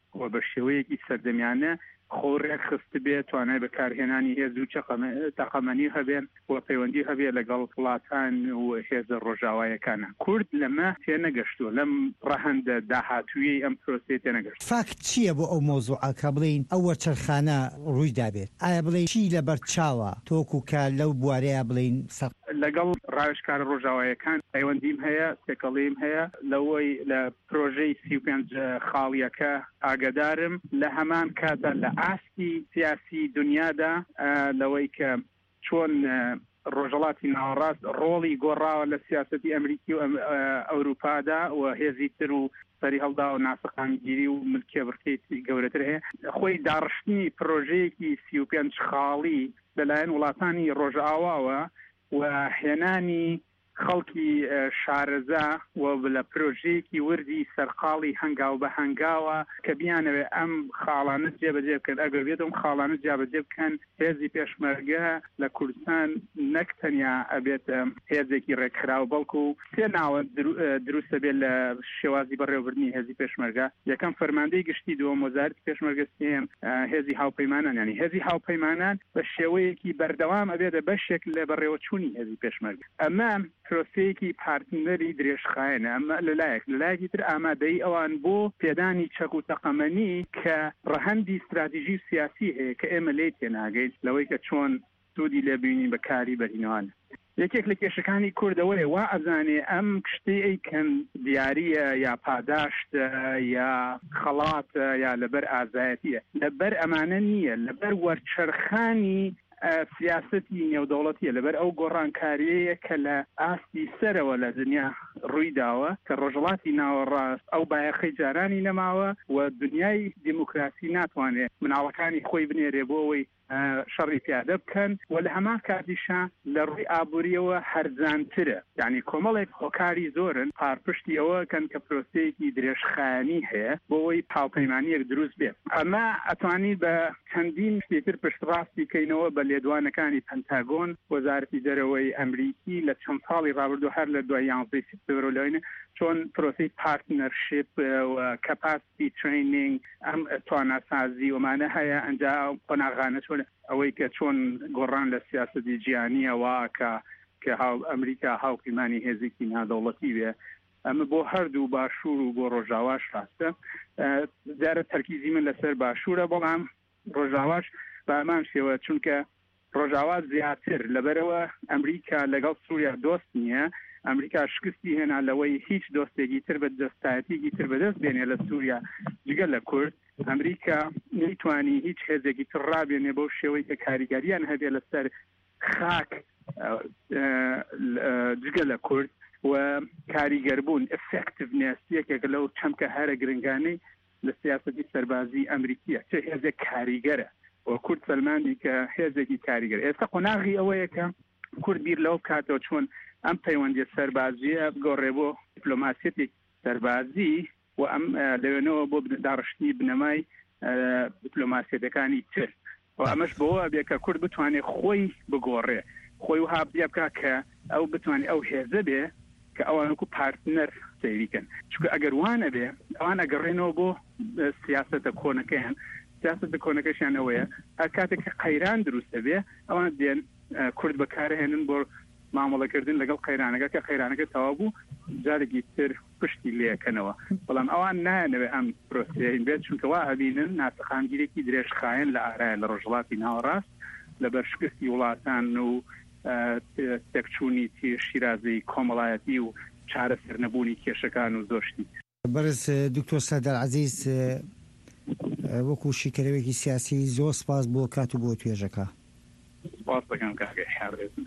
و بە شێوەیەکی سەردەمیانە خۆڕێک خست بێت توانای بەکارهێنانی هێز و تەقەمەنی هەبێن و پەیوەندی هەبێت لەگەڵ وڵاتان و هێزە ڕۆژاوایەکانە. کورد لەمە تێنەگەشتووە لەم ڕەهەندە داهاتووی ئەم پرۆسێ تێنەگەشت. فاکت چییە بۆ ئەو مۆزوعەکە بڵین ئەوە چرخانە ڕووی دابێت؟ ئایا بڵێ چی لەبەر چاوە تۆکو کە لەو بوارەیە بڵین سەق لەگەڵ ڕاوێژکارە ڕۆژاوایەکان پەیوەندیم هەیە، تێکەڵیم هەیە لەوەی لە پرۆژەی سی و پێنج خاڵیەکە ئاگدارم لە هەمان کاتە لە ئاستی سیاسی دنیادا لەوەی کە چۆن ڕۆژهەڵاتی ناوەڕاست ڕۆڵی گۆڕاوە لە سیاسەتی ئەمریکی و ئەوروپادا و هێزی تر و سەری هەڵدا و ناسەقانگیری و ملکیە بڕکەی گەورەتر هەیە. خۆی داڕشتنی پرۆژەیەکی سی و پێنج خاڵی لەلایەن وڵاتانی ڕۆژئاواوە و هێنانی خەڵکی شارەزا و لە پرۆژەیەکی وردی سەرقاڵی هەنگاو بە هەنگاوە کە بیانەوێ ئەم خاڵانە جێبەجێ بکەن. ئەگەر بێت ئەم خاڵانە جێبەجێ بکەن هێزی پێشمەرگە لە کوردستان نەک تەنیا ئەبێت هێزێکی ڕێکخراو بەڵکو سێ ناوە دروستە بێت لە شێوازی بەڕێوەبردننی هێزی پێشمەرگە. یەکەم فەرماندەی گشتی دووەم وەزارەتی پێشمەرگە، سێم هێزی هاوپەیمانان. ینی هێزی هاوپەیمانان بە شێوەیەکی بەردەوام ئەبێتە بەشێک لە بەڕێوەچوونی هێزی پێشمەرگە. ئەمە پرۆسەیەکی پارتنەری درێژخایەنە. ئەمە لەلایەک لەلایەکی تر ئامادەی ئەوان بۆ پێدانی چەک و تەقەمەنی کە ڕەهەندی استراتیژی و سیاسی هەیە کە ئێمە لێ تێناگەین لەوەی کە چۆن سوودی لێبینی بەکاری بەرینەوەن. یەکێک لە کێشەکانی کوردەوەی وا ئەزانێ ئەم کشتەی ئەیکەن دیاریە یا پاداشتە یا خەڵاتە یا لەبەر ئازایەتیە، لەبەر ئەمانە نییە، لەبەر وەرچەرخانی سیاستی نێودەوڵەتیە، لەبەر ئەو گۆڕانکاریەیە کە لە ئاستی سەرەوە لە دنیا ڕوویداوە کە ڕۆژهەڵاتی ناوەڕاست ئەو بایەخەی جارانی نەماوە و دنیای دیموکراسی ناتوانێت مناڵەکانی خۆی بنێرێ بۆ ئەوەی شەڕی پیادە بکەن و لە هەمان کاتیشە لە ڕووی ئابوووریەوە هەرزانترە. یعنی کۆمەڵێک هۆکاری زۆرن پارپشتی ئەوەکەن کە پرۆسەیەکی درێژخایەنی هەیە بۆ ئەوەی پاوپەیمانیەک دروست بێت. ئەمە ئەتوانیت بە چەندین شتێتر پشتڕاستی کەینەوە بە لێدوانەکانی پەنتاگۆن، وەزارەتی دەرەوەی ئەمریکی لە چەند ساڵی ڕابردوو هەر لە دوای یانزەی سپتەمبەر لەوێنە چۆن پرۆسەی پارتنەرشیپ و کەپاسیتی ترینینگ ئەم تواناسازی ومانە هەیە ئەنجا قۆناغانە چۆن ئەوەی کە چۆن گۆڕان لە سیاسەتی جیهانیەوە کە کە ئەمریکا هاوپەیمانی هێزێکی نادەوڵەتی بێ. ئەمە بۆ هەردوو باشوور و بۆ ڕۆژاواش ڕاستە. جارە تەرکیزی من لەسەر باشوورە، بەڵام ڕۆژاواش بە ئەمان شێوە چونکە ڕۆژاوا زیاتر لەبەرەوە ئەمریکا لەگەڵ سووریا دۆست نییە. ئەمریکا شکستی هێنا لەوەی هیچ دۆستێکی تر بە دەستایەتێکی تر بەدەست بێنێ لە سووریا جگە لە کورد. ئەمریکا نەیتوانی هیچ هێزێکی تر ڕابێنێ بەو شێوەی کە کاریگەریان هەبێ لەسەر خاک جگە لە کورد و کاریگەربوون ئفکتیڤنس یەکێک لەو چەمکە هەرە گرنگانەی لە سیاسەتی سەربازی ئەمریکیە چه هێزێک کاریگەرە و کورد سەلماندی کە هێزێکی کاریگەر. ئێستا قۆناغی ئەوەیە کە کورد بیر لەو بکاتەوە چۆن ئەم پەیوەندی سەربازیە بگۆڕێ بۆ دیپلۆماسیەتی سەربازی و ئەم لەوێنەوە بۆ داڕشتنی بنەمای دیپلۆماسیەتەکانی تر و ئەمەش بۆەوە بێ کە کورد بتوانێت خۆی بگۆڕێ، خۆی وها بیا بکە کە ئەو بتوانێت ئەو هێزە بێ کە ئەوانکو پارتنەر سەیریکەن. چونکە ئەگەر وانە بێ ئەوان ئەگەڕێنەوە بۆ سیاسەتە کۆنەکەیان. سیاسەتە کۆنەکەشیان ئەوەیە هەر کاتێک کە قەیران دروستە بێ ئەوان دێن کورد بەکارهێنن بۆ مامەڵەکردن لەگەڵ قەیرانەکە کە قەیرانەکە تەواو بوو جارێکی تر پشتی لێەکەنەوە. بەڵام ئەوان نایەنەوێ ئەم پرۆسەیە بێت چونکە وا ئەبینن ناسەخانگیرێکی درێژخایەن لە ئارایە لە ڕۆژهەڵاتی ناوەڕاست لەبەر شکستی وڵاتان و تێکچوونی شیرازەی کۆمەڵایەتی و چارەسەر نەبوونی کێشەکان و زۆشتی. بەرز دکتۆر سەردار عەزیز وەکو شیکەرەوەیەکی سیاسی زۆر سپاس بۆ کات و بۆ توێژەکە. سپاس دەکەم کاکە حێڕێتن.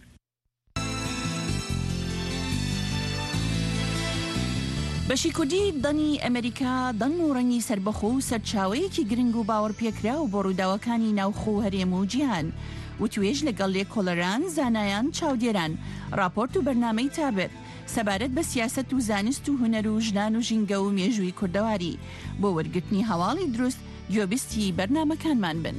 بەشی کوردی دەنی ئەمریکا دەنگ و ڕەنگی سەربەخۆ و سەرچاوەیەکی گرنگ و باوەڕپێکرا و بۆ ڕووداوەکانی ناوخۆ هەرێم و جیهان و توێژ لەگەڵ لێکۆڵەران، زانایان، چاودێران، راپۆرت و بەرنامەی تابێت سەبارەت بە سیاسەت و زانست و هونەر و ژنان و ژینگە و مێژووی کوردەواری بۆ وەرگرتنی هەواڵی دروست گوێبیستی بەرنامەکانمان بن.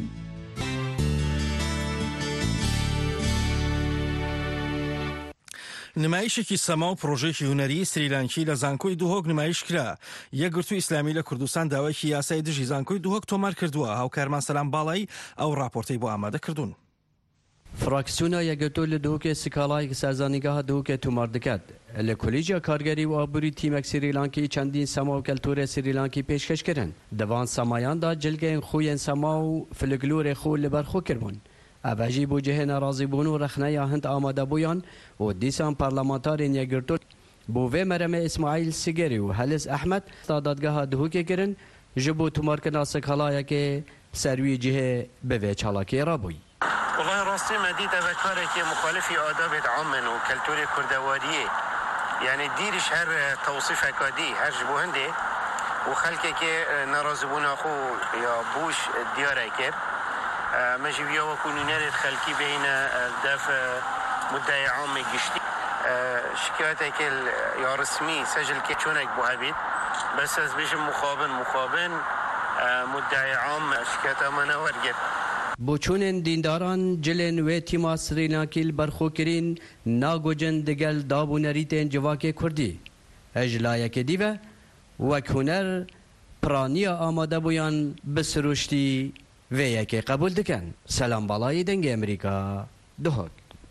نمایشێکی سەما و پرۆژێکی هونەری سریلانکی لە زانکۆی دووهۆک نمایش کرا. یەکگرتووی ئیسلامی لە کوردستان داوایکی یاسای دژی زانکۆی دووهۆک تۆمار کردووە. هاوکارمان سەلام باڵایی ئەو راپۆرتەی بۆ ئامادە کردوون. فراکسیۆنا یەکگرتوو لە دووکێ سکاڵایەکی سەرزانیگەها دووکێ تومار دەکات لە کۆلیجە کارگەری و ئابووری تیمێک سریلانکی چەندین سەما و کەلتورە سریلانکی پێشکەشکردن. دەوان سەمایاندا جلگەین خوێن سەما و فلگلورێ خۆ لەبەرخۆ کردبوون. ئەڤژی بۆ جهێ ناڕازیبوون و رەخنەیە هەند ئامادەبوویان و دیسان پارلەمانتارین یەکگرتوو بۆ vê مەرەمە ئیسماعیل سیگەری و هەلس ئەحمەد تا دادگەها دووکێکردن ji بۆ تومارکردنا سکاڵایەکێ سەروی جهێ بەvê چاڵاکێ ڕابووی. والله راستي مديد هذا كارك مخالف آداب عامن وكالتور كردوارية يعني ديرش هر توصيف كادي هر جبوهندي وخلقك نرازبون أخو يا بوش ديارك مجيبيا وكونينار الخلقي بين الدف مدعي عام قشتي شكايتك يا رسمي سجل كتشونك بوهبيت بس از بيش مخابن مخابن مدعي عام شكايته منه ورقت بۆچوونên دینداران cilên wê tîma Srîlankî li berxwekirin nagojin digel dabûnerîtên civakê Kurdî. Ejlayekê dîve wek huner piraniya amadebûyan bi siruştî vê yekê qebûl dikin. Selam balayê dengê Amerîka Duhok.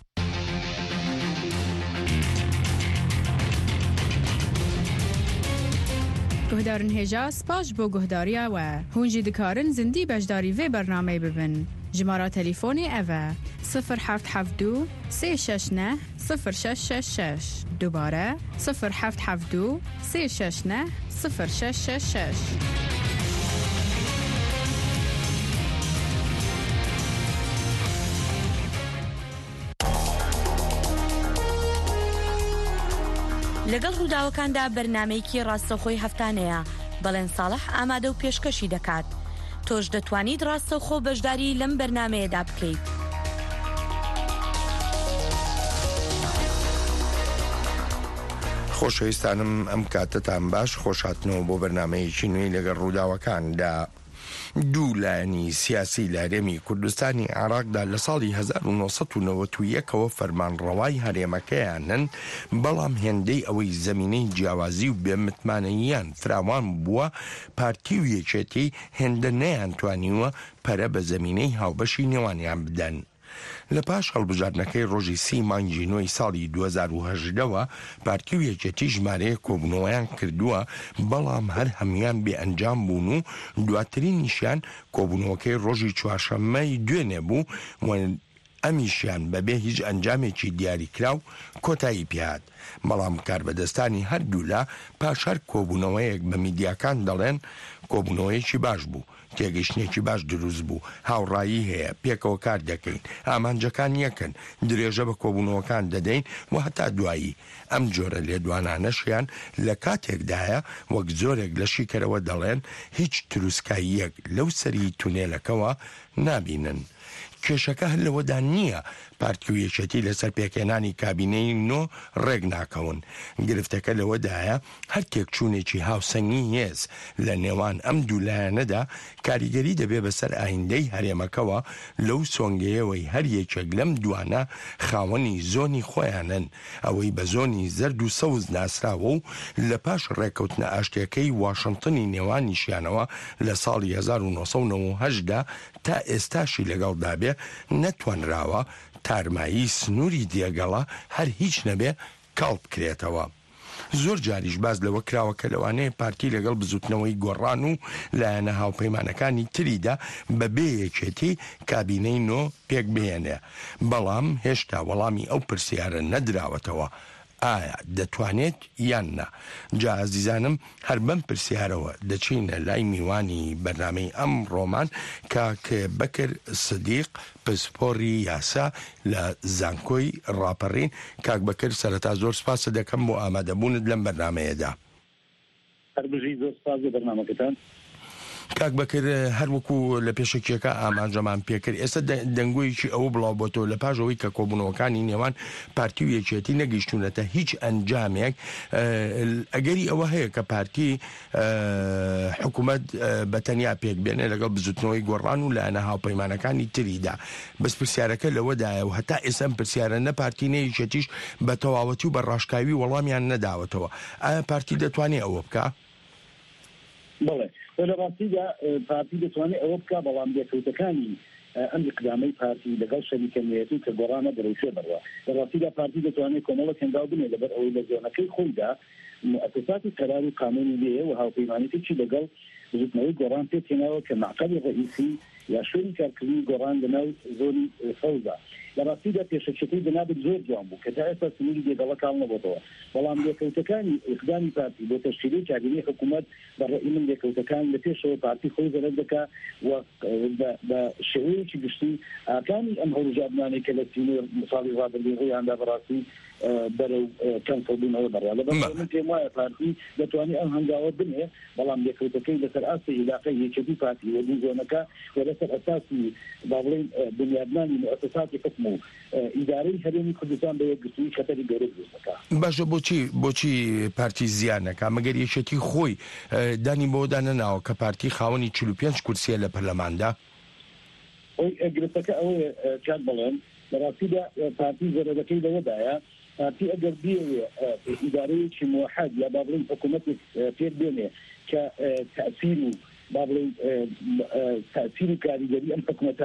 گهدارن هێژا سپاش بۆ گوهداریە we hûn jî dikarin zindî beşdarî vê bernameyê bibin. Jimara telefônê ev e sıfır heft heft du sê şeş neh sıfır şeş şeş şeş. Dubare sıfır heft heft du sê şeş neh sıfır şeş şeş şeş. لەگەڵ ڕووداوەکاندا بەرنامەیەکی ڕاستەوخۆی هەفتانەیە بەڵێن ساڵح ئامادە و پێشکەشی دەکات. تۆش دەتوانیت ڕاستەوخۆ بەشداری لەم بەرنامەیەدا بکەیت. خۆشەویستانم ئەم کاتتان باش خۆشهاتنەوە بۆ بەرنامەیەکی نوێی لەگەڵ ڕووداوەکاندا. دوو لایەنی سیاسی لە هەرێمی کوردستانی عێراقدا لە ساڵی هەزار و نۆسەد و نەوەت و یەکەوە فەرمانڕەوای هەرێمەکەیانن، بەڵام هێندەی ئەوەی زەمینەی جیاوازی و بێمتمانەییان فراوان بووە پارتی و یەکێتی هێندە نەیانتوانیوە پەرە بە زەمینەی هاوبەشی نێوانیان بدەن. لە پاش هەڵبژاردنەکەی ڕۆژی سی مانگی نۆی ساڵی دوو هەزار و هەژدەوە پارتی و یەکێتی ژمارەیە کۆبوونەوەیان کردووە، بەڵام هەر هەمویان بێ ئەنجام بوون و دواترینیشیان کۆبوونەوەکەی ڕۆژی چوارشەممەی دوێنێ بوو و ئەمیشیان بەبێ هیچ ئەنجامێکی دیاریکراو کۆتایی پێهات. بەڵام کاربەدەستانی هەردوو لە پاش هەر کۆبوونەوەیەک بە میدیاکان دەڵێن کۆبوونەوەیەکی باش بوو، تێگەشتێکی باش دروست بوو، هاوڕایی هەیە، پێکەوە کار دەکەین، ئامانجەکان یەکن، درێژە بە کۆبوونەوەکان دەدەین و هەتا دوایی ئەم جۆرە لێدوانانەشیان لە کاتێکدایە وەک زۆرێک لە شیکەرەوە دەڵێن هیچ تروسکاییەک لەو سەری تونێلەکەوە نابینن. کێشەکە هەر لەوەدا نییە پارتی و یەکێتی لەسەر پێکێنانی کابینەی نۆ ڕێک ناکەون. گرفتەکە لەوەدایە هەر تێکچوونێکی هاوسەنگی هێز لە نێوان ئەم دوولایەنەدا کاریگەری دەبێ بەسەر ئایندەی هەرێمەکەوە لەو سۆنگەیەوەی هەر یەکێک لەم دوانە خاوەنی زۆنی خۆیانن، ئەوەی بە زۆنی زەرد و سەوز ناسراوە و لە پاش ڕێکەوتنە ئاشتیەکەی واشنگتنی نێوانیشیانەوە لە ساڵی هەزار و نۆسەد و نۆ و هەژدا تا ئێستاشی لەگەڵدا بێ نەتوانراوە تارمایی سنووری دێگەڵە هەر هیچ نەبێ کاڵ بکرێتەوە. زۆر جاریش باز لەوە کراوە کە لەوانەیە پارتی لەگەڵ بزوتنەوەی گۆڕان و لایەنە هاوپەیمانەکانی تریدا بەبێ یەکێتی کابینەی نۆ پێک بهێنێ، بەڵام هێشتا وەڵامی ئەو پرسیارە نەدراوەتەوە ئایا دەتوانێت یان نا. جا ئازیزانم هەر بەم پرسیارەوە دەچینە لای میوانی بەرنامەی ئەم ڕۆمان کاک بەکر سدیق پسپۆری یاسا لە زانکۆی ڕاپەڕین. کاک بەکر سەرەتا زۆر سپاسە دەکەم بۆ ئامادەبوونت لەم بەرنامەیەدا. هەربژی زۆر سپاس بۆ بەرنامەکەتان. کاک بەکر هەروەکو لە پێشکیەکە ئامانجەمان پێکرد ئێستا دەنگۆیەکی ئەوە بڵاو بۆتەوە لە پاژەوەی کە کۆبوونەوەکانی نێوان پارتی و یەکێتی نەگەیشتونەتە هیچ ئەنجامێک ئەگەری ئەوە هەیە کە پارتی حکوومەت بەتەنیا پێک بێنێ لەگەڵ بزوتنەوەی گۆڕان و لایەنە هاوپەیمانەکانی تریدا بەس پرسیارەکە لەوەدایە و هەتا ئێستا پرسیارە نە پارتی نە یەکێتیش بە تەواوەتی و بە ڕاشکاوی وەڵامیان نەداوەتەوە ئایا پارتی دەتوانێت ئەوە بکە؟ بڵێ لە ڕاستیدا پارتی دەتوانێت ئەوە بکە بەڵام دەکەوتەکانی ئەم اقدامی پارتی لەگەڵ شەریکەنیەتی کە گۆڕانە دەڕوشێ بڕوە لە ڕاستیدا پارتی دەتوانێت کۆمەڵە هێنداو بنێ لەبەر ئەوەی لە زۆنەکەی خۆیدا مؤسساتی قەرار و قانونی لێیە و هاوپەیمانێتێکی لەگەڵ بزوتنەوەی گۆڕان پێ تێناوە کە معقەلی ڕئیسی یا شوێنی کارکردنی گۆڕان لەناو زۆنی فەوزە لە ڕاستیدا پێشەکەی بنابێت زۆر جوان بوو کە تا ئێستا سنووری لێگەڵەکان نەبووەوە بەڵام لێکەوتەکانی ئیقدامی پارتی بۆ تەشکیلی کابینەی حکوومەت بەڕێی من لێکەوتەکان لە پێشەوە پارتی خۆی زەرەر دەکا و بە شێوەیەکی گشتی ئاکانی ئەم هەڵبژاردنانەی کە لە سینۆر مساڵی ڕادەبێڕۆیاندا بەڕاستی بەرەو کەنسەڵبوونەوە بەڕێ لەبەر من پێم وایە پارتی دەتوانێت ئەم هەنگاوە بنێ بەڵام لێکەوتەکەی لەسەر ئاستی علاقەی یەکێتی پارتی و دوو زۆنەکە و لەسەر ئەساسی با بڵێن بنیادنانی مؤسساتی حکم و ئیدارەی هەرێمی کوردستان بە یەکگرتووی خەتەری گەورە دروست دەکات. باشە بۆچی بۆچی پارتی زیانەکە مەگەر یەکێتی خۆی دانی بۆدا نەناوە کە پارتی خاوەنی چل و پێنج کورسیە لە پەرلەماندا؟ ئەوی گرفتەکە ئەوەیە کات بڵێن لە ڕاستیدا پارتی زەرەرەکەی لەوەدایە پارتی ئەگەر بێوێ ئیدارەیەکی موحد یا با بڵێن حکوومەتێک پێر بێنێ کە تەئسیر و با بڵێن تەئسیر و کاریگەری ئەم حکوومەتە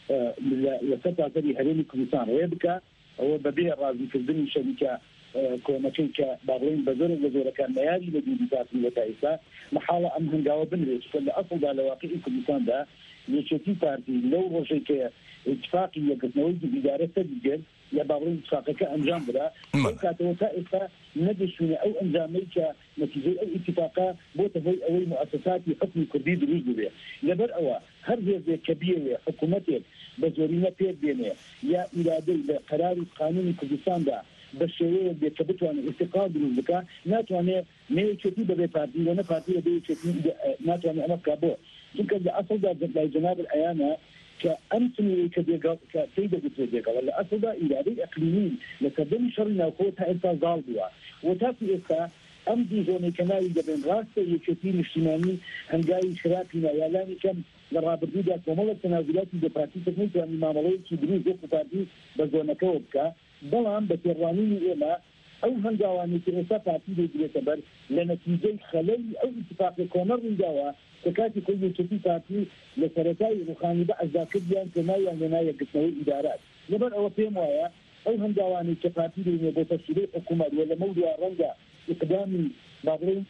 لەسەر تاسەری هەرێمی کوردستان ڕێ بکە ئەوە بەبێ ڕازیکردنی شەریکە کۆمەکەی کە با بڵێن بە زۆر لە زۆرەکان مەیاری لە دوو دیپارتی لە تا ئێستا محاڵە ئەم هەنگاوە بنرێت کە لە ئەسڵدا لە واقعی کوردستاندا یەکێتی پارتی لەو ڕۆژەی کە اتفاقی یەکردنەوەی ئیدارە سەردیگرت یا با بڵێن اتفاقەکە ئەنجام بدە ئەو کاتەوە تا ئێستا نەگەشتونە ئەو ئەنجامەی کە نەتیجەی ئەو اتفاقا بۆتە هۆی ئەوەی مؤسساتی حکمی کوردی دروست ببێ لەبەر ئەوە هەر هێزێک کە بیەوێ حکوومەتێک بە زۆرینە پێر بێنێ یا ئیرادەی لە قەراری قانونی کوردستاندا بە شێوەیە بێت کە بتوانێت استقلال دروست بکە ناتوانێت نەیەکێتی بەبێ پارتی و نە پارتی بەبێ یەکێتی ناتوانێت ئەمە بکا بۆ چونکە لە ئەسڵدا لای جەناب العەیانە کە ئەم سنووری کە پێی دەگوترێت دێگەڵە لە ئەسڵدا ئیرادەی ئەقلیمی لە سەردەمی شەڕی ناوخۆ تا ئێستا زاڵ بووە و تاکو ئێستا ئەم دوو زۆنەی کە ناوی دەبێن ڕاستە یەکێتی نیشتیمانی هەنگاوی خراپی نایالانی کەم لە ڕابردوودا کۆمەڵە تەنازولاتی دەپارتی تەکنیکانی مامەڵەیەکی دروست وەکو پارتی بە زۆنەکەەوە بکە بەڵام بە تێڕوانینی ئێمە ئەو هەنگاوانی کە ئێستا پارتی دەگرێتە بەر لە نەتیجەی خەلەی ئەو اتفاقی کۆمەڵ ڕووداوە کە کاتی خۆی یەکێتی پارتی لە سەرەتای ڕوخانی بە ئەزاکردیان کە ناویان لە نایەکردنەوەی ئیدارات لەبەر ئەوە پێم وایە ئەو هەنگاوانی کە پارتی دەینێ بۆ تەشکیلەی حکوومەت وە لە مەودووە ڕەنگە ئیقدامی با بڵێن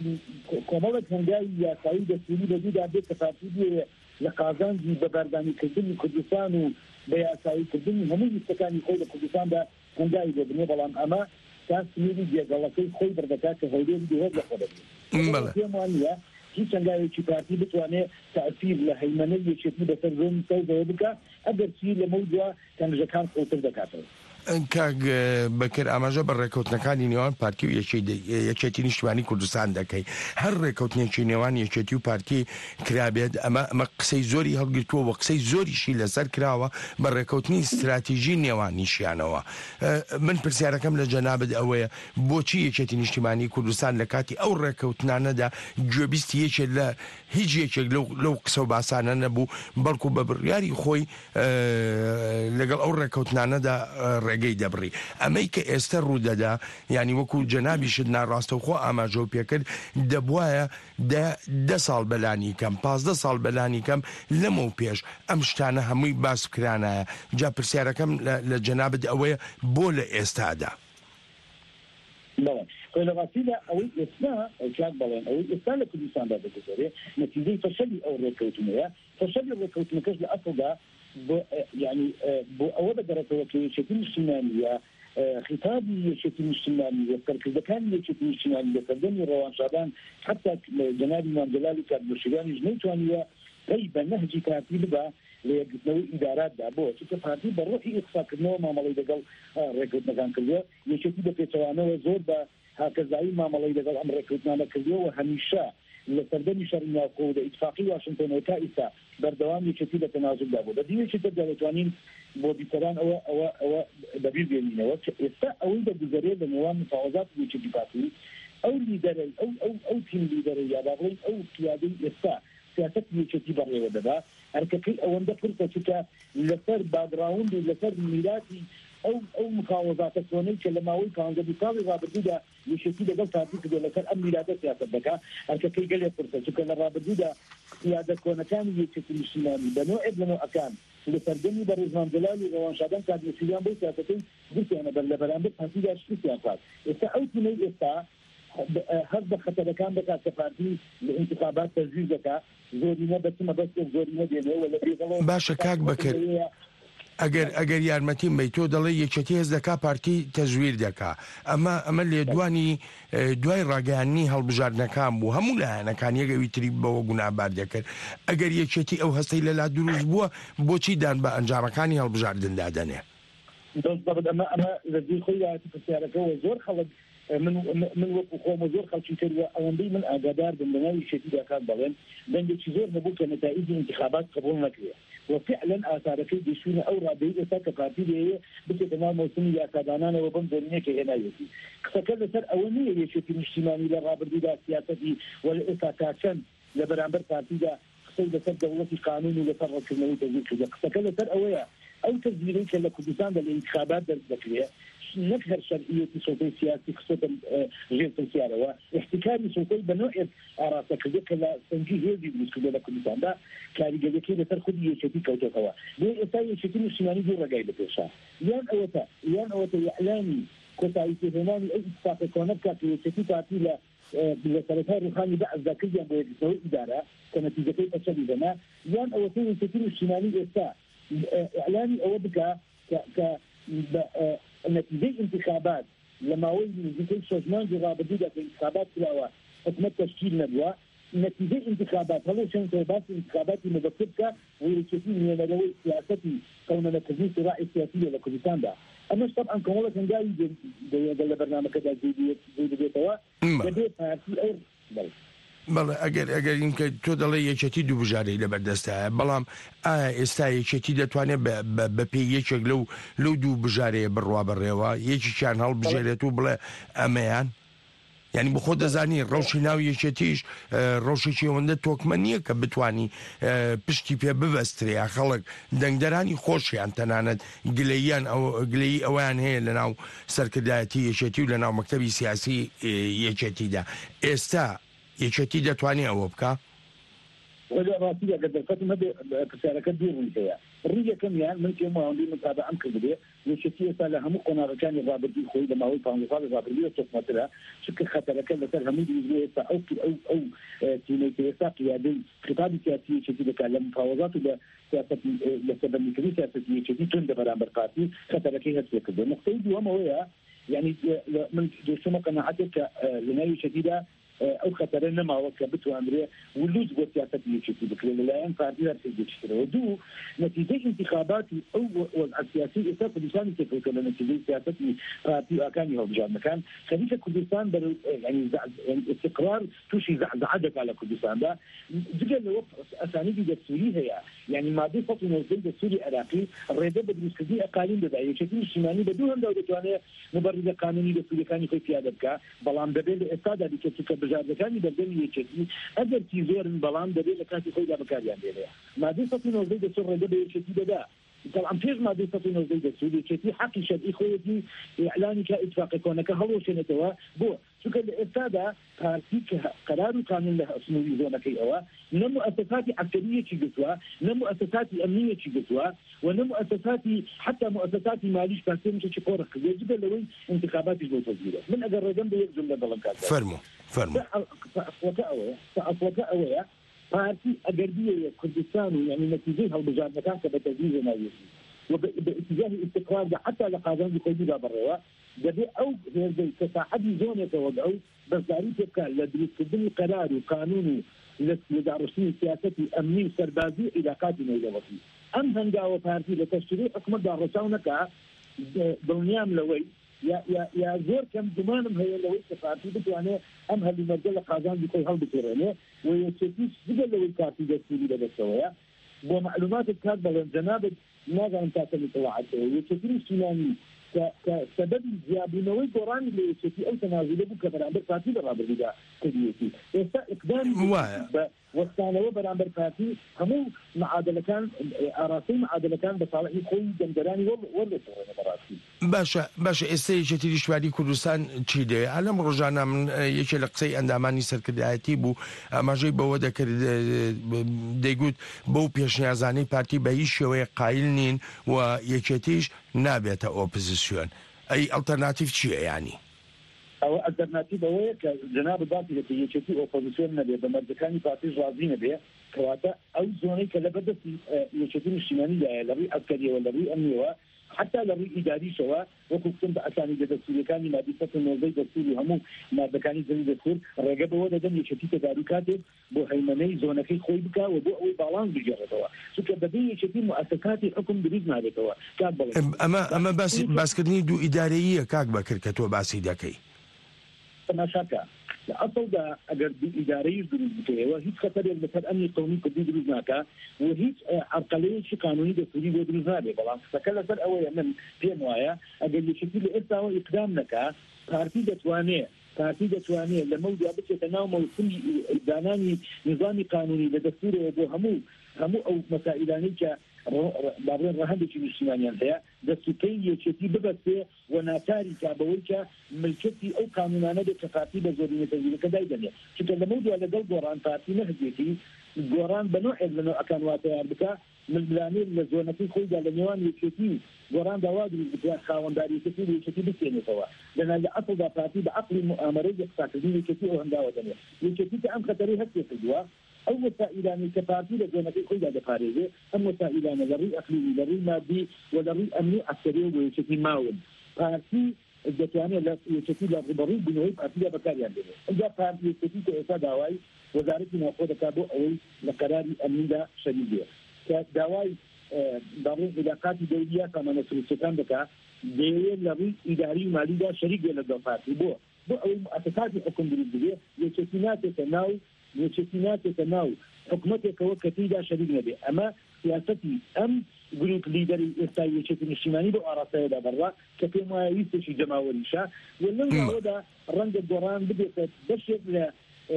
کۆمەڵێک هەنگاوی یاسایی دەستوری بەجێدا بێت کە پارتی بێ لە قازانجی بەبەردانیکردنی کوردستان و بە یاساییکردنی هەموو ویستەکانی خۆی لە کوردستاندا هەنگاوی دەبنێ بەڵام ئەمە تا سنووری جێگەڵەکەی خۆی بەردەکات کە هەولێری دوهۆر لە خۆ دەبێت پێم وانە هیچ هەنگاوێکی پارتی بتوانێت تەئسیر لە هەیمەنەی یەکێتی بەسەر زۆنی سەوزەوە بکە ئەگەر چی لە مەودووە تەنگژەکان خۆتر دەکاتەوە. کاک بەکر ئاماژە بە ڕێکەوتنەکانی نێوان پارتی و یەکێتی نیشتیمانی کوردستان دەکەی هەر ڕێکەوتنێکی نێوان یەکێتی و پارتی کرابێت ئەمە ئەمە قسەی زۆری هەڵگرتووە و قسەی زۆریشی لەسەر کراوە بە ڕێکەوتنی استراتیژی نێوانیشیانەوە من پرسیارەکەم لە جەنابەت ئەوەیە بۆچی یەکێتی نیشتیمانی کوردستان لە کاتی ئەو ڕێکەوتنانەدا گوێبیستی یەکێک لە هیچ یەکێک لەو قسە و باسانە نەبوو بەڵکو بە بڕیاری خۆی لەگەڵ ئەو ڕێکەوتنانەدا ڕێگەی دەبڕی ئەمەی کە ئێستا ڕوودەدا ینی وەکو جەنابیشت ناڕاستەوخۆ ئاماژە و پێکرد دەبوایە دە ساڵ بەلانی کەم پازدە ساڵ بەلانی کەم لەمە و پێش ئەم شتانە هەمووی باس کرانایە جا پرسیارەکەم لە جەنابەت ئەوەیە بۆ لە ئێستادا لە ڕاستیدا ئەوەی ئێستا کات بڵێن ئەوەی ئێستا لە کوردستاندا دەگوزارێت نەتیجەی فەشەلی ئەو ڕێکەوتنەیە فەشەلی ڕێکەوتنەکەش لە ئەسڵدا يعني بۆ ئەوە دەگەڕێتەوە کە یەکێتی نیشتیمانیە خطابی یەکێتی نیشتیمانی وەسەرکردەکانی یەکێتی نیشتیمانی لە سەردەمی ڕەوانشادان حتا جەنابی مامجەلالی کاتبشریانیش نەیتوانیوە پێی بە نەهجی پارتی ببە لە یەکگرتنەوەی ئیداراتدا بۆ چونکە پارتی بە ڕۆحی ئیقساکردنەوە مامەڵەی لەگەڵ ڕێکەوتنەکان کردووە یەکێتی بە پێچەوانەوە زۆر بە هاکەزایی مامەڵەی لەگەڵ ئەم ڕێکەوتنانە کردووە و هەمیشە لە سەردەمی شەڕی ناوخۆ لە ئیتفاقی واشنگتۆنەوە تا ئێستا بەردەوام یەکێتی لە تەنازڵدا بوو بەدیوێکی تر دەتوانین بۆ بیتەران ئەوە ئەوە ئەوە بەبیر بێنینەوە ئێستا ئەوەی دەگوزارێت لە نێوان مفاوەزات یەکێتی پارتی ئەو لیدەرە ئەو ئەو ئەو تیم لیدەرە یا باڵێن ئەو پیادەی ئێستا سیاست یەکێتی بەڕێوە دەدا هەرکەکەی ئەوەندە پرسە چکە لەسەر باگراوند و لەسەر میراتی ئەو ئەو مفاوەزاتە چۆنەی کە لە ماوەی پانزە ساڵی ڕابردوودا یەکێتی لەگەڵ پارتی کردو لەسەر ئەم میراتە سیاست دەکا هەرکەکەی گەلێ پرسە چکە لە ڕابردوودا پیادە کۆنەکانی یەکێتی نیشتیمانی بەنوعێک لە نوعەکان لە سەردەمی بەڕێزمان جەلال و ڕەوانشادان کاتنووسیان بۆ سیاسەتەی گرتیانە بەر لە بەرامبەر پارتیدا شتیان کات ئێستا ئەو تیمەی ئێستا هەر بە خەتەرەکان بکات کە پارتی لە انتخابات تەجویز دەکات زۆرینە بەچمە بەست زۆرینە دێنەوە لە بێگەڵەوە باشە کاک بەکرد ئەگەر ئەگەر یارمەتیم بی تۆ دەڵێ یەکێتی هەز دەکا پارتی تەزویر دەکا ئەمە ئەمە لێدوانی دوای ڕاگەیاننی هەڵبژاردنەکان بوو هەموو لایەنەکان یەکەوی تری بەوە گونابار دەکرد ئەگەر یەکێتی ئەو هەستەی لەلا دروست بووە بۆچی دان بە ئەنجامەکانی هەڵبژاردندا دەنێ ئەمە ئەمە لەزیر خۆی پرسیارەکەەوە زۆر خەڵک من من وەکو خۆمە زۆر خەڵکی کردوە ئەوەندەی من ئاگادار بم لەناوی یەکێتی داکات بەڵێن بەندێکی زۆر نەبوو کە نەتائیجی انتخابات قبول نەکرێت وفعلا ئاثارەکەی دەشوونە ئەو ڕادەی ئێستا کە پارتی دەیە بچێتە ناو مەوسمی یاسادانانەوە بەم زۆرینەیە کە هێنایەتی قسەکە لەسەر ئەوە نییە یەکێتی نیشتیمانی لە ڕابردوودا سیاسەتی وەلا ئێستا کاچەند لە بەرامبەر پارتیدا قسەی لەسەر دەوڵەتی قانون و لەسەر ڕێکردنەوەی تەجویز کردە قسەکە لەسەر ئەوەیە ئەو تەزویرەی کە لە کوردستاندا لە انتخابات دەست دەکرێت نەک هەر شەرعیەتی سۆتەی سیاسی قسەتە ژێر پرسیارەوە احتیکاری سۆتەی بە نوعێت ئاراستەکردە کە لە سەنجی هێزی دروستکردە لە کوردستاندا کاریگەریەکەی لەسەر خودی یەکێتی کەوتێتەوە بۆ ئێستا یەکێتی نیشتیمانی دوو ڕێگای بپێشا یان ئەوەتە یان ئەوەتە ئیعلانی کۆتایی پێهێنانی ئەو ئیتفاقە کۆنە بکات کە یەکێتی پارتی لە لە سەرەتای ڕوحانی بەعەزداکردیان بۆ یەکێتەوەی ئیدارە کە نەتیجەکەی پەچەری دەنا یان ئەوەتە یەکێتی نیشتیمانی ئێستا ئیعلانی ئەوە بکە کە نتیجه انتخابات لما وين نزيكي شجمان دي رابطودا في انتخابات كلاوة حكمت تشكيل نبوة نتيجه انتخابات هلو شان توبات انتخابات مبكركة ويكتين من نلوي سياستي كون نتجين صراعي سياسية لكردستان دا أما طبعا كمولا كان جاي دي دي برنامج كده زي دي زي دي توا دي بارتي أير بل بەڵێ ئەگەر ئەگەر اینکە تۆ دەڵێ یەکێتی دوو بژارەی لە بەردەستایە بەڵام ئایا ئێستا یەکێتی دەتوانێت بە پێی یەکێک لەو لەو دوو بژارەیە بڕوا بەڕێوە یەکیان هەڵبژێرێت و بڵێ ئەمەیان یعنی بخۆ دەزانی ڕەوشی ناو یەکێتیش ڕەوشێکی ئەوەندە تۆکمە نییە کە بتانی پشتی پێ ببەسترێ خەڵک دەنگدەرانی خۆشیان تەنانەت گلەییان گلەیی ئەویان هەیە لە ناو سەرکردایەتی یەکێتی و لە ناو مەکتەبی سیاسی یەکێتیدا ئێستا یەکێتی دەتوانێت ئەوە بکە ولا راسي قد القسم هذا كسارة كبير من فيها الرجال كم يعني من كم عندي متابعة أم كذا يشتيه سالها هم قناة كان الرابطي خوي لما هو كان يصير الرابطي وصف مثلا شكل خطر كذا ترى هم يجوا أو أو أو تيني كيسا قيادي خطاب سياسي شتيه كلام مفاوضات ولا سياسة لسبب مكري سياسة شتيه تند برامبر قاتي خطر كذا كذا مقصود وما هو يعني من جسمه قناعتك لناي شديدة او خطرنا ما وكبت وامريه ولوز سياسه يشتي بكل الان فارديها في الجيش ودو نتيجه انتخابات او وضع السياسي اساس لسان كيف نتيجه سياسه فاتي كان هو بجان مكان خليفه كردستان يعني استقرار توشي زعزعدك على كردستان ده دجل اسانيد السوريه هي يعني ما دي فصل نزل السوري العراقي الريده بدرس كدي اقاليم بدايه يشتي الشمالي بدوهم دوله ثانيه مبرر قانوني السوري كان في قيادتك بلان بدل استاده بك بجاردەکانی بەردەمی یەکێتی ئەگەر تی زۆرن بەڵام دەبێت لە کاتی خۆیدا بەکاریان دێنێ مادەی سەد و نۆزدەی دەچێت ڕێگە بە یەکێتی دەدا طبعا پێش مادەی سەد و نۆزدەی دەچێت یەکێتی حەقی شەرعی خۆیەتی ئیعلانی کە ئیتفاقی کۆنەکە هەڵۆشێنێتەوە بۆ چونکە لە ئێستادا پارتی کە قەرار و قانون لە سنووری زۆنەکەی ئەوە نە مؤسساتی عسکەریەکی گرتووە نە مؤسساتی ئەمنیەکی گرتووە و نە مؤسساتی حتا مؤسساتی مالیش پاسێنێکی قۆڕ کردێ جگە لەوەی انتخاباتی بۆ تەزویرە من ئەگەر ڕێگەم بە یەک جملە دەڵم کات فەرموو فەرموو فأصوات أويا فأصوات أويا بارتي أجربية كردستان يعني نتيجة هالبجار مكان كبتجهيز ناويسي وباتجاه الاستقرار حتى لقادم بقيدي بروا ده أو زي كصاحبي زونة وضعوا بس داري تبقى لدرس كدني قرار وقانون لدارسين سياسي أمني وسربازي إلى قادم إلى وطني أم هنجا وبارتي لتشريع حكومة دارسونك بنيام لوي یا زۆر کەم گومانم هەیە لەوەی کە پارتی بتوانێت ئەم هەلومەرجە لە قازان بکۆی هەڵبکێڕێنێ و یەکێتیش دیگە لەوەی پارتی دەستوری لەدەستەوەیە بۆ معلوماتت کات بەڵێن جەنابەت نازانم تاکە متوعدەوە یەکێتی نیشتیمانی كسبب زیابوونەوەی گۆڕانی لە یەکێتی ئەو تەنازلە بوو کە بەرامبەر پارتی بەڕابردوودا کردوێتی ئێستا ئیقدامی بە وەستانەوە بەرامبەر پارتی هەموو معادلەکان ئاراستەی معادلەکان بە ساڵحی خۆی دەمدەرانی وەرلێتەوە بەڕاستی باشە باشە ئێستا یەکێتی نیشتیمانی کوردستان چی دەیە ئەلەم ڕۆژانە من یەکێ لە قسەی ئەندامانی سەرکردایەتی بوو ئاماژەی بەوە دەکرد دەیگوت بەو پێشنیازانەی پارتی بە هیچ شێوەیە قایل نین و یەکێتیش نابێتە ئۆپۆزیسیۆن ئەی ئەڵتەرناتیڤ چییە یانی ئەوە ئەلتەرناتیڤ ئەوەیە کە جەناب باسی دەکە یەکێتی ئۆپۆزیسیۆن نەبێ بە مەردەکانی پارتیش ڕازی نەبێ کەواتە ئەو زۆنەی کە لەبەردەستی یەکێتی نیشتیمانیدایە لە ڕووی ئەسکەریەوە لە ڕووی ئەمنیەوە حتى لە ڕووی ئیداریشەوە وەکو گفتم بە ئەسانیدە دەستوریەکانی مادی سەد و نۆزدەی دەستوری هەموو مادەکانی زەوی دەستور ڕێگە بەوە دەدەن یەکێتی تەداری کاتێک بۆ هەیمەنەی زۆنەکەی خۆی بکا و بۆ ئەوەی باڵانس بگێڕێتەوە چونکە بەبێ یەکێتی موئەسسەساتی حکم دروست نابێتەوە کاک بڵێ ئەمە ئەمە باسکردنی دوو ئیدارەییە کاک بەکرد کە تۆ باسی دەکەی تەماشاکە لە ئەسڵدا ئەگەر ئیدارەیش دروست بکەیەوە هیچ خەتەرێک لەسەر ئەمنی قەومی کوردی دروست ناکە و هیچ عەرقەلەیەکی قانونی دەستوری بۆ دروست نابێ بەڵام قسەکە لەسەر ئەوەیە من پێم وایە ئەگەر یەکێتی لە ئێستاوە ئیقدام نەکا پارتی دەتوانێت پارتی دەتوانێت لە مەودیا بچێتە ناو مەوسمی دانانی نظامی قانونی لە دەستورەوە بۆ هەموو هەموو ئەو مەسائلانەی کە باڵێن ڕەهەندێکی نیشتیمانیان هەیە دەستوپەی یەکێتی ببەستێ و ناکاری کابەوەی کە ملکەتی ئەو قانونانە بێت کە پارتی بە زۆرینە تەزیرەکە دایدەنێ چونکە لە مەودیا لەگەڵ گۆڕان پارتی نەهدێتی گۆڕان بە نوعێک لە نوعەکان وا تیار بکە ململانێ لە زۆنەکەی خۆیدا لە نێوان یەکێتی گۆڕان داوا دروست بکە خاوەنداری یەکێتی لە یەکێتی بستێنێتەوە لەناو لە ئەسڵدا پارتی بە عەقڵی مؤامەرەی قساکردنی یەکێتی ئەو هەنداوە دەنێ یەکێتی کە ئەم خەتەرەی هەستێ کردووە ئەو وسائلانی کە پارتی لە زۆنەکەی خۆیدا دەپارێزێ ئەم وسائلانە لە ڕووی ئەقلیمی لە ڕووی مادی و لە ڕووی ئەمنی عەسکەری و یەکێتی ماون پارتی دەتوانێت لە یەکێتی لە ڕوبەڕووی بنەوەی پارتیدا بەکاریان بێنێت ئەجا پارتی یەکێتی کە ئێستا داوای وەزارەتی ناوخۆ دەکات بۆ ئەوەی لە قەراری ئەمنیدا شەریک بێت کە داوای باڵێن علاقاتی دەولیە سامانە سروشتەکان دەکات دەیەوێت لە ڕووی ئیداری و مالیدا شەریک بێت لەگەڵ پارتی بۆ بۆ ئەوەی مؤسساتی حکم دروست بێت یەکێتی ناتێتە ناو یەکێتی ناتێتە ناو حکومەتێکەوە کە تێیدا شەریک نەبێ ئەمە سیاسەتی ئەم گروپ لیدەری ئێستا یەکێتی نیشتیمانی بۆ ئاراستەیەدا بەڕوا کە پێم وایە ویستێکی جەماوەریشە و لەو ماوەدا ڕەنگە گۆڕان ببێتە بەشێک لە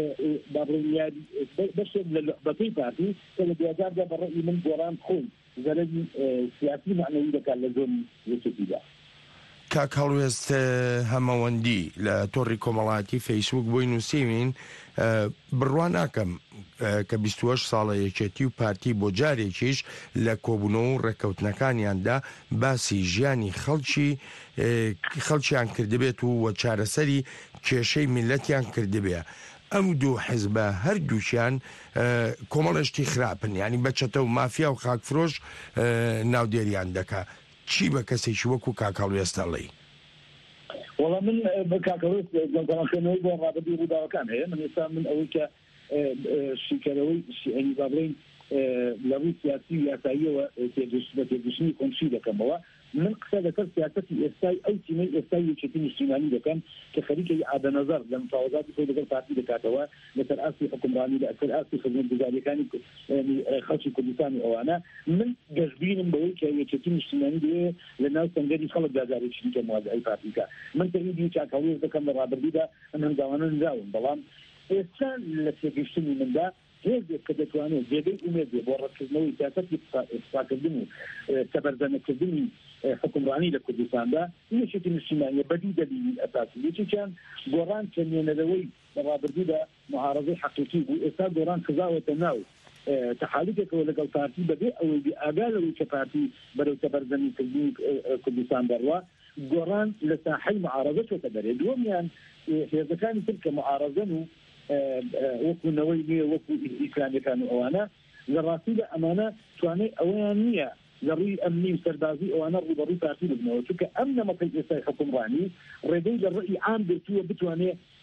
بەشێک لە لعبەکەی پارتی کە لە دوازاردا بەڕێی من گۆڕان خۆی زەرەری سیاسی معنەوی دەکات لە زۆن یەکێتیدا کاک هەڵوێست هەمەوەندی لە تۆڕی کۆمەڵایەتی فەیسبوک بۆی نووسیوین بڕوان ناکەم کە بیست و هەشت ساڵە یەکێتی و پارتی بۆ جارێکیش لە کۆبوونەوە و ڕێکەوتنەکانیاندا باسی ژیانی خەڵکی خەڵکیان کردبێت و وە چارەسەری کێشەی میلەتیان کردبێ ئەم دوو حیزبە هەردووشیان کۆمەڵێشتی خراپن ینی بەچەتە و مافیا و خاکفرۆش ناودێریان دەکا چی بە کەسێکی وەکو کاکاڵوێست دەڵێ؟ وەڵام من بە کاکەوێست گەڵانکردنەوەی بۆ ڕابردوو ڕووداوەکان هەیە من ئێستا من ئەوەی کە شیکەرەوەی ئەنی با بڵێن لە ڕووی سیاسی و یاساییەوە بە تێگەشتنی کۆمشی دەکەمەوە من قسە لەسەر سیاسەتی ئێستای ئەو تیمەی ئێستای یەکێتی نیشتیمانی دەکەم کە خەریکەی ئادەنەزەر لە مفاوضاتی خۆی لەگەڵ پارتی دەکاتەوە لەسەر ئاسی حکومڕانی لەسەر ئاسی خزمەتگوزاریەکانی خەڵکی کوردستانی ئەوانە من گەشتبینم بەوەی کە یەکێتی نیشتیمانی دەوێت لە ناو سەنگەری خەڵک داگارێکی کە موازعەی پارتیکە من تەویدی چاکەڵێز دەکەم لە ڕابردوودا ئەم هەنگاوانە نزاون بەڵام ئێستا لە تێگەشتنی مندا هێزێک کە دەتوانێت جێگەی ئومێدێ بۆ ڕەتکردنەوەی سیاسەتی ئیسپاکردن و سەبەردەنەکردنی حکومڕانی لە کوردستاندا یەکێتی نیشتیمانیە بەدوو دەلیلی ئەساسی یەکێکیان گۆڕان کەمێنەرەوەی لە ڕابردوودا معارەزەی حەقیقی بوو ئێستا گۆڕان خزاوەتە ناو تحالفێکەوە لەگەڵ پارتی بەبێ ئەوەی بێ ئاگا لەوەی کە پارتی بەرەو سەبەردەنیکردنی کوردستان دەڕوا گۆڕان لە ساحەی معارەزە چۆتە دەرێ دووەمیان هێزەکانی تر کە معارەزەن و وەکوونەوەی نییە وەکو ئیسلامیەکان و ئەوانە لە ڕاستی لە ئەمانە توانێت ئەوەیان نییە لە ڕووی ئەمنی و سەربازی ئەوانە ڕوبەڕووی پارتی ببنەوە چونکە ئەم نەمەکەی ئێستای حکومڕانی ڕێگەی لە ڕێی عام بێتووە بتوانێت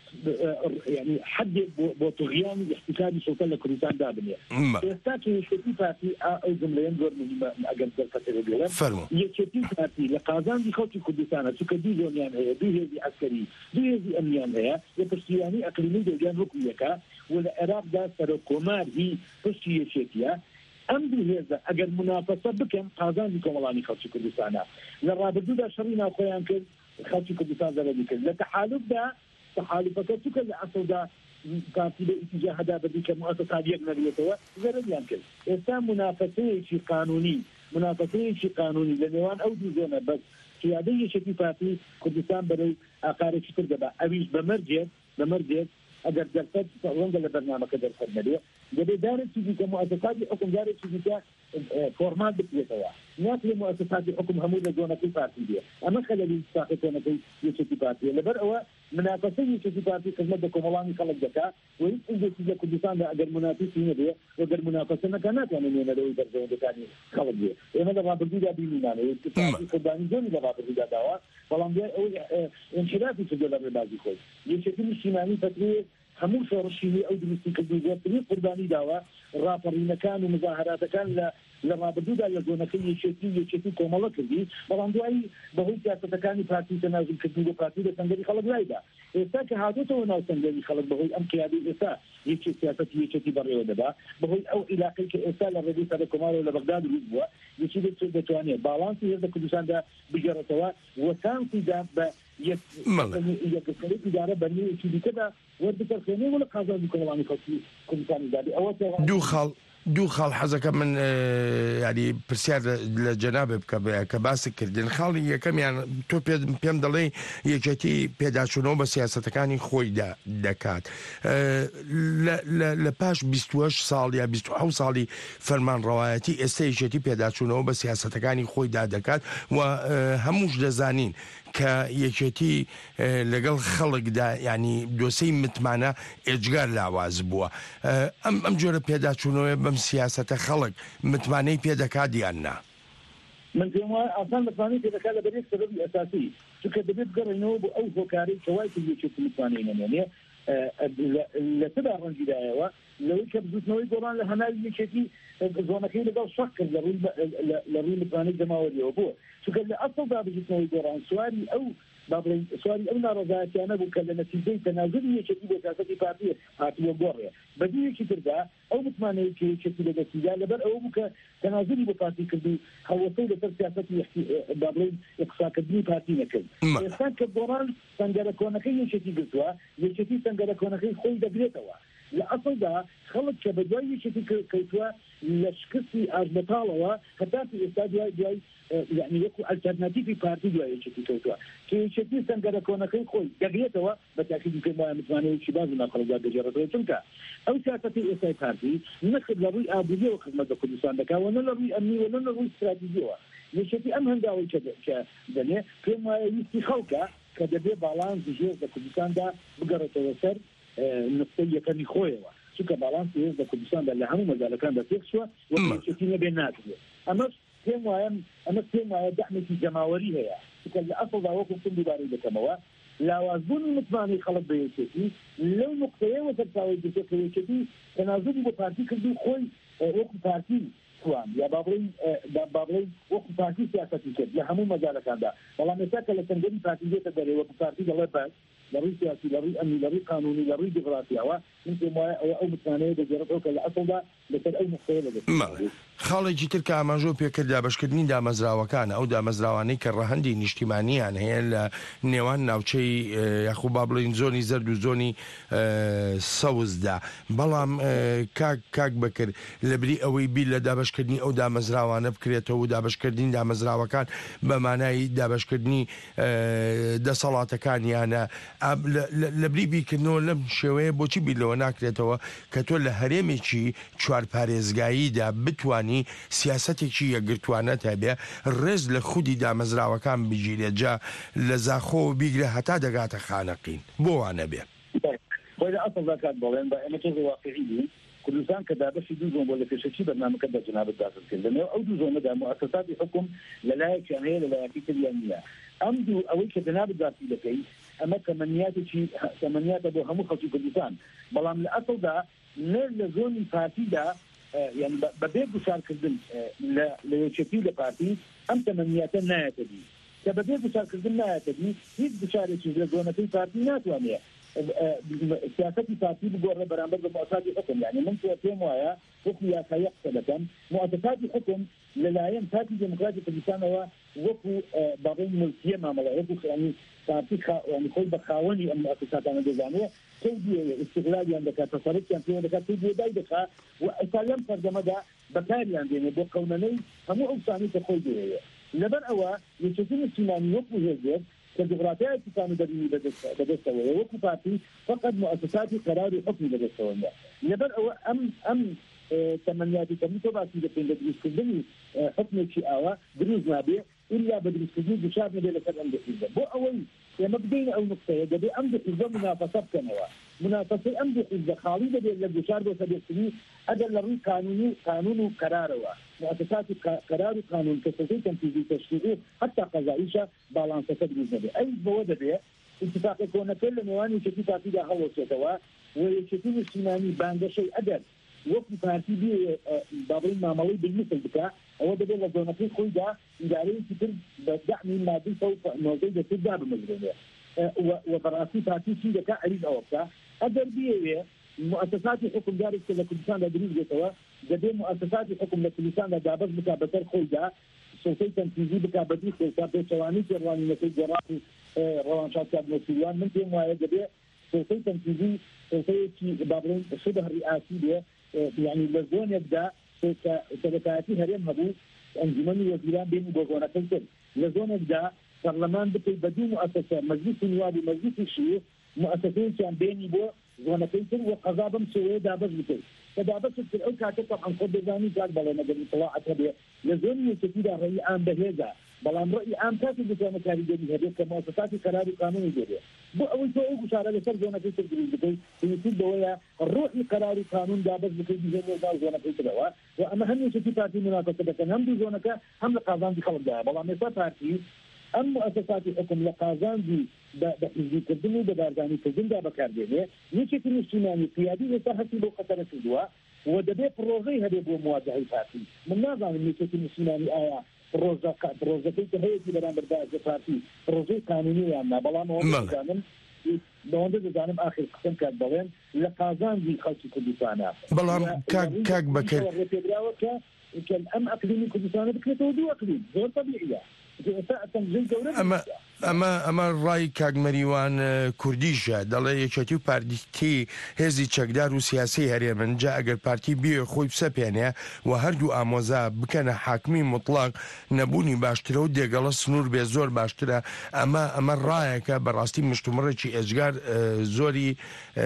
يعني حد بۆ طغیان احتکاری سلطان لە کوردستان دابنێ ئێستا یەکێتی پارتی ئەو جملەیەن زۆر مهمە ئەگەر دەرفەتەوە بێڵێم یەکێتی پارتی لە قازانجی خەڵکی کوردستانە چونکە دوو زۆنیان هەیە دوو هێزی عەسکەری دوو هێزی ئەمنیان هەیە لە پشتیوانی ئەقلیمی دەوریان وەکو یەکە و لە عێراقدا سەرۆکۆمار هی پشتی یەکێتیە ئەم دوو هێزە ئەگەر منافەسە بکەن قازانجی کۆمەڵانی خەڵکی کوردستانە لە ڕابردوودا شەڕی ناوخۆیان کرد خەڵکی کوردستان زەرەری کرد لە تەحالوفدا تحالفەکە چکە لە ئەسڵدا پارتی بە ئیتیجا هەدا بەبی کە موسەسات یەک نەبێتەوە زەرەریان کرد ئێستا منافەسەیەکی قانونی منافەسەیەکی قانونی لە نێوان ئەو دوو زۆنە بەس قیادەی یەکێتی پارتی کوردستان بەرەی ئاقارێکی تر دەبا ئەویش بەمەرجێت بەمەرجێت ئەگەر دەرفەت ڕەنگە لە بەرنامەکە دەرفەت نەبێ دەبێت دارێکی دیکە موسەساتی حکوم دارێکی دیکە فۆرمال بکرێتەوە ناتوانێت موسەساتی حکوم هەموو لە زۆنەکەی پارتی بێ ئەمە خەلەلی ساختۆنەکەی یەکێتی پارتیە لەبەر ئەوە منافەسەی یەکێتی پارتی خزمەت بە کۆمەڵانی خەڵک دەکات و هیچ ئینجێکی لە کوردستاندا ئەگەر منافیسی نەبێ وەگەر منافەسە نەکە ناتوانێت نوێنەرەوەی بەرزەوەندەکانی خەڵک بێ ئێمە لە ڕابردوودا بینیمانەوە پارتی کوردانی زۆری لە ڕابردوودا داوە بەڵام ئەوەی انحرافی کردو لە ڕێبازی خۆی یەکێتی نیشتیمانی فترەیەک هەموو شۆڕشینی ئەو دروستی کردو زۆرترین قوربانی داوە ڕاپەڕینەکان و مزاهراتەکان لە لە ڕابردوودا لە زۆنەکەی یەکێتی یەکێتی کۆمەڵە کردی بەڵام دوایی بەهۆی سیاسەتەکانی پارتی تەنازل کردنی بۆ پارتی لە سەنگەری خەڵک لایدا ئێستا کە هاتوتەوە ناو سەنگەری خەڵک بەهۆی ئەم قیادەی ئێستا یەکێ سیاسەتی یەکێتی بەڕێوە دەبا بەهۆی ئەو عیلاقەی کە ئێستا لە ڕێگەی سەرۆکۆمارەوە لە بەغداد دروست بووە یەکی دەتوانێت باڵانسی هێزە کوردستاندا بگەڕێتەوە وەتانسیدا بە یەکەکەی ئیدارە بەرنەوەیەکی دیکەدا وەردەکەرخێنێ وە لە قازانجی کۆمەڵانی خەڵکی کوردستانی دادی ئەوە دوو خاڵ دوو خاڵ حەزەکە من ینی پرسیار لە جەنابێ بکە کە باسی کردن خاڵی یەکەمیان تۆ پێم دەڵێ یەکێتی پێداچوونەوە بە سیاسەتەکانی خۆی دەکات لە پاش بیست و هەشت ساڵ یا بیست و حەوت ساڵی فەرمانڕەوایەتی ئێستا یەکێتی پێداچوونەوە بە سیاسەتەکانی خۆیدا دەکات و هەمووش دەزانین کە یەکێتی لەگەڵ خەڵکدا ینی دۆسەی متمانە ئێجگار لاواز بووە ئەم ئەم جۆرە پێداچوونەوە بەم سیاسەتە خەڵک متمانەی پێدەکات یان نا من پێم وایە ئاسان متمانەی پێدەکات لە بەرێک سەبەبی ئەساسی چونکە دەبێت بگەڕێنەوە بۆ ئەو هۆکارەی کە وای کرد یەکێتی متمانەی نەمێنێ لە تدا ڕەنجیدایەوە لەوەی کە بزوتنەوەی گۆڕان لە هەناوی یەکێتی زۆنەکەی لەگەڵ شەق کرد لە ڕووی متمانەی دەماوەریەوە بووە چونکە لە ئەسڵدا بزوتنەوەی گۆڕان سواری ئەو سواری ئەو ناڕەزایەتیانە بوو کە لە نەتیجەی تەنازلی یەکێتی بۆ سیاسەتی پارتی هاتووە گۆڕێ بەدوویەکی تردا ئەو متمانەیە کە یەکێتی لە دەستیدا لەبەر ئەوە بوو کە تەنازلی بۆ پارتی کرد و هەوەسەی لەسەر سیاسەتی بابڵێن ئیقساکردنی پارتی نەکرد ئێستا کە گۆڕان سەنگەرە کۆنەکەی یەکێتی گرتووە یەکێتی سەنگەرە کۆنەکەی خۆی دەگرێتەوە لە ئەسڵدا خەڵک کە بە دوای یەکێتی کەوتووە لە شکستی ئاژبەتاڵەوە هەتاتی ئێستا دوای دوای يعني يكو الترناتيفي بارتي دوای یەکێتی کەوتووە کە یەکێتی سەنگەرە کۆنەکەی خۆی دەگرێتەوە بە تاکیدی پێم وایە متمانەیەکی باز و ناقەڵەتدا دەگێڕێتەوە چونکە ئەو سیاسەتی ئێستای پارتی نەخت لە ڕووی ئابووریەوە خزمەت بە کوردستان دەکات و نە لە ڕووی ئەمنی و نە لە ڕووی استراتیژیەوە یەکێتی ئەم هەنگاوی کە دەنێ پێم وایە ویستی خەڵکە کە دەبێ باڵانسی هێز لە کوردستاندا بگەڕێتەوە سەر نقطەی یەکەمی خۆیەوە چونکە باڵانسی هێز لە کوردستاندا لە هەموو مەجالەکاندا تێکچووە و یەکێتی نەبێ ناتوێت ئەمە پێم وایە ئەمە پێم وایە دەحمێکی جەماوەری هەیە چونکە لە ئەسڵدا وەکو کم دووبارەی دەکەمەوە لاوازبوونی متمانەی خەڵک بە یەکێتی لەو نقطەیەوە سەرچاوەی دەکە کە یەکێتی تەنازلی بۆ پارتی کرد و خۆی وەکو پارتی توان یا بابڵین بابڵین وەکو پارتی سیاسەتی کرد لە هەموو مەجالەکاندا بەڵام ئێستا کە لە سەنگەری پارتی دێتە دەرێ وەکو پارتی دەڵێ بەس لە ڕووی سیاسی لە ڕووی ئەمنی لە ڕووی قانونی لە ڕووی دیموکراسیەوە من پێم وایە ئەوە ئەو متمانەیە دەگێڕێتەوە کە لە ئەسڵدا لەسەر ئەو نقطەیە دەگەڕێت خاڵێکی تر کە ئاماژۆ پێکرد دابەشکردنی دامەزراوەکان ئەو دامەزراوانەی کە ڕەهەندی نیشتیمانیان هەیە لە نێوان ناوچەی یاخو با بڵین زۆنی زەرد و زۆنی سەوزدا بەڵام کاک بکرد لەبری ئەوەی بیر لە دابەشکردنی ئەو دامەزراوانە بکرێتەوە و دابەشکردنی دامەزراوەکان بە مانای دابەشکردنی دەسەڵاتەکانیانە لەبری بیرکردنەوە لەم شێوەیە بۆچی بیرلەوە ناکرێتەوە کە تۆ لە هەرێمێکی چوار پارێزگاییدا بتوانی سیاسەتێکی یەکگرتوانە هەبێ ڕێز لە خودی دامەزراوەکان بگیرێت جا لە زاخۆ بیگرە هەتا دەگاتە خانەقین بۆ وانە بێ خۆی لە ئەسڵدا کات بڵێن بە ئەمە تۆ واقعی کوردستان کە دابەشی دوو زۆن بۆ لە پێشەکی بەرنامەکەدا جەنابەت داخل کرد لەنێو ئەو دوو زۆنەدا موسساتی حکوم لەلایەکیان هەیە لەلایەکی تریان نییە ئەم دوو ئەوەی کە جەنابەت داخل دەکەی ئەمە تەمەنیاتێکی تەمەنیاتە بۆ هەموو خەڵکی کوردستان بەڵام لە ئەسڵدا نە لە زۆنی پارتیدا یعنی بەبێ گوشارکردن لە یەکێتی لە پارتی ئەم تەمەنیاتە نایەتە دی کە بەبێ گوشارکردن نایەتە دی هیچ گوشارێکی لە زۆنەکەی پارتی ناتوانێت سیاستی پارتی بگۆڕێ بەرامبەر بە موسساتی حکم یعنی من پێم وایە وەکو یاسایە قسە دەکەم موسساتی حکم لەلایەن پارتی دموکراتی کوردستانەوە وەکو باڵی مولکیە مامەڵە وەکو ینی پارتی ینی خۆی بە خاوەنی ئەم موسساتانە دەزانێت کەی استقلالیان دەکات تەسەڵەتیان پێوە دەکات کەی بێدای دەکات و ئەستا لەم سەردەمەدا بەکاریان دێنێ بۆ قەونەنەی هەموو ئەو سانی کە خۆی دەوێت لەبەر ئەوە یەکێتی نیشتیمانی وەکو هێزێت كجغرافيا كانوا بدي بدستوى وكو بارتي فقط مؤسسات قرار حكم بدستوى لبر أو أم أم تمنياتي كم تبعتي لكن بدرس كذي حكم شيء أوا دروز نابع إلا بدرس كذي بشار نبي لكن أمد حزب بو أول يا مبدئين أو نقطة يجب أمد حزب منافسة كنوا منافسة أمد حزب خالي بدي لبشار بسبب كذي هذا اللي قانوني قانون قراره مؤسسات قرار قانون كسرتي تنفيذي تشريعي حتى قضائية بالانس تدريس نبي أي بوده به اتفاق يكون كل مواني شتي تأتي ده هو شتوا وشتي الاجتماعي باند شيء أدر وقت بارتي بي بابين معمولي بالمثل بتاع هو بدل الزونتين خوي ده إداري كتير بدعم مادي فوق موجودة تبدأ بالمجرمية وبراسي بارتي شيء ده كعريض أو بتاع أدر بيه مؤسسات حكم داري كل كردستان تدريس جتوا جدي مؤسسات حكم لكردستان دابز بتاع بتر خوي ده سلطة تنفيذي بتاع بدي سلطة بتشواني جرواني مثل جرافي روانشات كابل سيوان من تيم واحد جدي سلطة تنفيذي سلطة بابلين شبه رئاسي ده يعني لزون يبدأ سلطاتي هرم هبو أنجمني وزيران بين بوزونا كنتر لزون يبدأ برلمان بتي بدون مؤسسة مجلس النواب ومجلس الشيوخ مؤسسين كان بيني بو زونا كنتر وقضابم سوي دابز بتي فدابز في الأوكا طبعا خد زاني قال بلا نقدر طلعت هذه لزون يستفيد رأي عام بهذا بلام رأي عام كافي بتوع كاريجي هذه كمؤسسات قرار قانوني جديد بو أول شيء مشاركة لسر زونا كنتر بتي يصير بويا الروح قرار قانون دابز بتي بيجي زونا كنتر هو وأما هم يشتي بارتي مناقصة لكن هم دي زونا كا هم القاضان دي خلق ده بلام يصير بارتي أم مؤسسات الحكم لقاضان دي بحزب كردني بدارجاني كردن ده بكاردينه يشتي الاجتماعي قيادي يصحتي بو قطرة الدواء ودبي بروجي هذا بو مواجهة البارتي من نظام يشتي الاجتماعي آية بروجا بروجا كي هي في برامج البارتي بروجي قانوني يعني بلام هو زانم لونده زانم آخر قسم كان بلام لقاضان دي خلص كردستان بلام كاك كاك بكر كان أم أقليمي كردستان بكرة ودو أقليم غير طبيعية أما أما أما الرأي كاغمريوان كرديشة دلائي يشتيو بارتي هزي تشكدار وسياسي هريا من جاء أجر بارتي بيو خوي بسبيانيا وهردو آموزا بكنا حاكمي مطلق نبوني باشترا ودي قلص نور بيزور باشترا أما أما الرأي كبراستي مشتمرة شي أجار زوري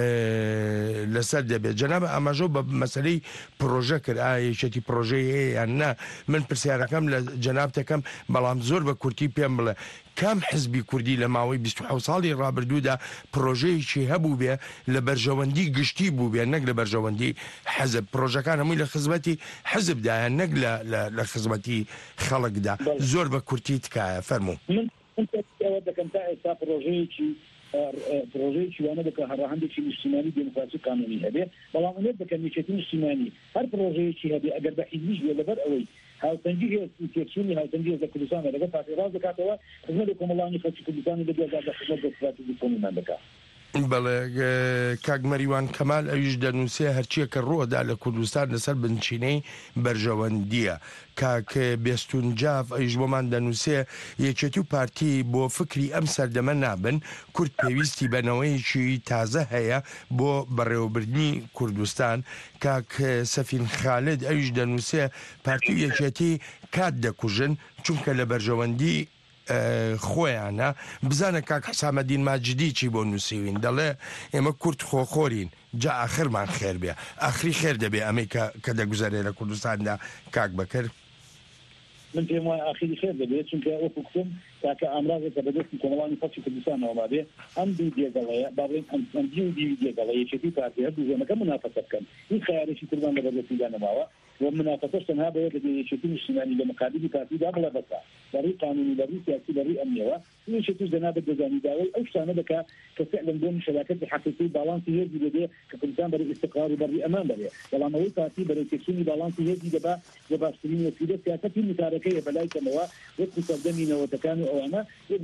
لسر دبي جناب أما جو بمسألة بروجيكر آي يشتي بروجي يعني من برسيارة كم لجنابته كم بلام زور بكورتي بيمبلا كم حزبي كردي لماوي بیست و هەفت ساڵی ڕابردوودا پرۆژەیەکی هەبوو بێ لە بەرژەوەندی گشتی بوو بێ نەک لە بەرژەوەندی حزب پرۆژەکان هەمووی لە خزمەتی حزبدایە نەک لە خزمەتی خەڵکدا زۆر بە کورتی تکایە فەرموو دەکەم تا ئێستا پرۆژەیەکی پرۆژەیەکی وانە بکە هەڕەهەندێکی نیشتیمانی دموکراسی قانونی هەبێ بەڵام ئەوێت بکەن نیشتیمانی نیشتیمانی هەر پرۆژەیەکی هەبێ ئەگەر بە حیزبیش بێ لەبەر ئەوەی هاوتەنگی تێکچوونی هاوتەنگی لە کوردستانە لەگەڵ پارتیڕاز دەکاتەوە خزمەت کۆمەڵانی خەڵکی کوردستانی بەدوێدا لە خزمەت دەستراتی کۆمیمان دەکات بەڵێ کاگمەریوان کەمال ئەویش دەنووسێ هەرچیە کە ڕۆدا لە کوردستان لەسەر بنچینەی بەرژەوەندیە کاک بێستون جاف ئەویش بۆمان دەنووسێ یەکێتی و پارتی بۆ فکری ئەم سەردەمە نابن کورد پێویستی بەنەوەیەکی تازە هەیە بۆ بەڕێوەبردنی کوردستان کاک سەفین خالد ئەویش دەنووسێ پارتی و یەکێتی کات دەکوژن چونکە لە بەرژەوەندی خۆیانە بزانە کاک حسامەدین ماجدی چی بۆ نووسیوین دەڵێ ئێمە کورد خۆخۆرین جا ئاخرمان خێر بێ ئاخری خێر دەبێ ئەمەی کە دەگوزارێ لە کوردستاندا کاک بەکر من پێم وایە ئاخری خێر دەبێت چونکە وەکو گوتم تاکە ئامراضێکە بەدەستی کۆمەڵانی خەڵکی کوردستانەوە بابێ ئەم دوو دێگەڵەیە با بڵێن ئەم دوو دێگەڵە یەکێتی پارتی هەردوو زۆنەکە منافەسە بکەن هیچ خەیارێکی کوردان لە بەردەستیدا نەماوە ومنافسەش تەنها بەیەک لە یەکێتی نیشتیمانی لە مقابلی پارتیدا بڵێ بەسا بەڕێی قانونی بەڕێی سیاسی بەڕێی ئەمنیەوە یەکێتیش دەنابێت دەزانی داوای ئەو شتانە دەکات کە فعلا بۆ شەراکەتی حەقیقی باڵانسی هێزی دەبێ کە کوردستان بەرەی ئیستقرار و بەڕێی ئەمان بەبێ بەڵام ئەوەی پارتی بەرەی تێکچوونی باڵانسی هێزی دەبا لە باشترین وەسیلە سیاسەتی متارەکەیە بەلای کەمەوە وەکو سەردەمی نەوەتەکان و ئەوانە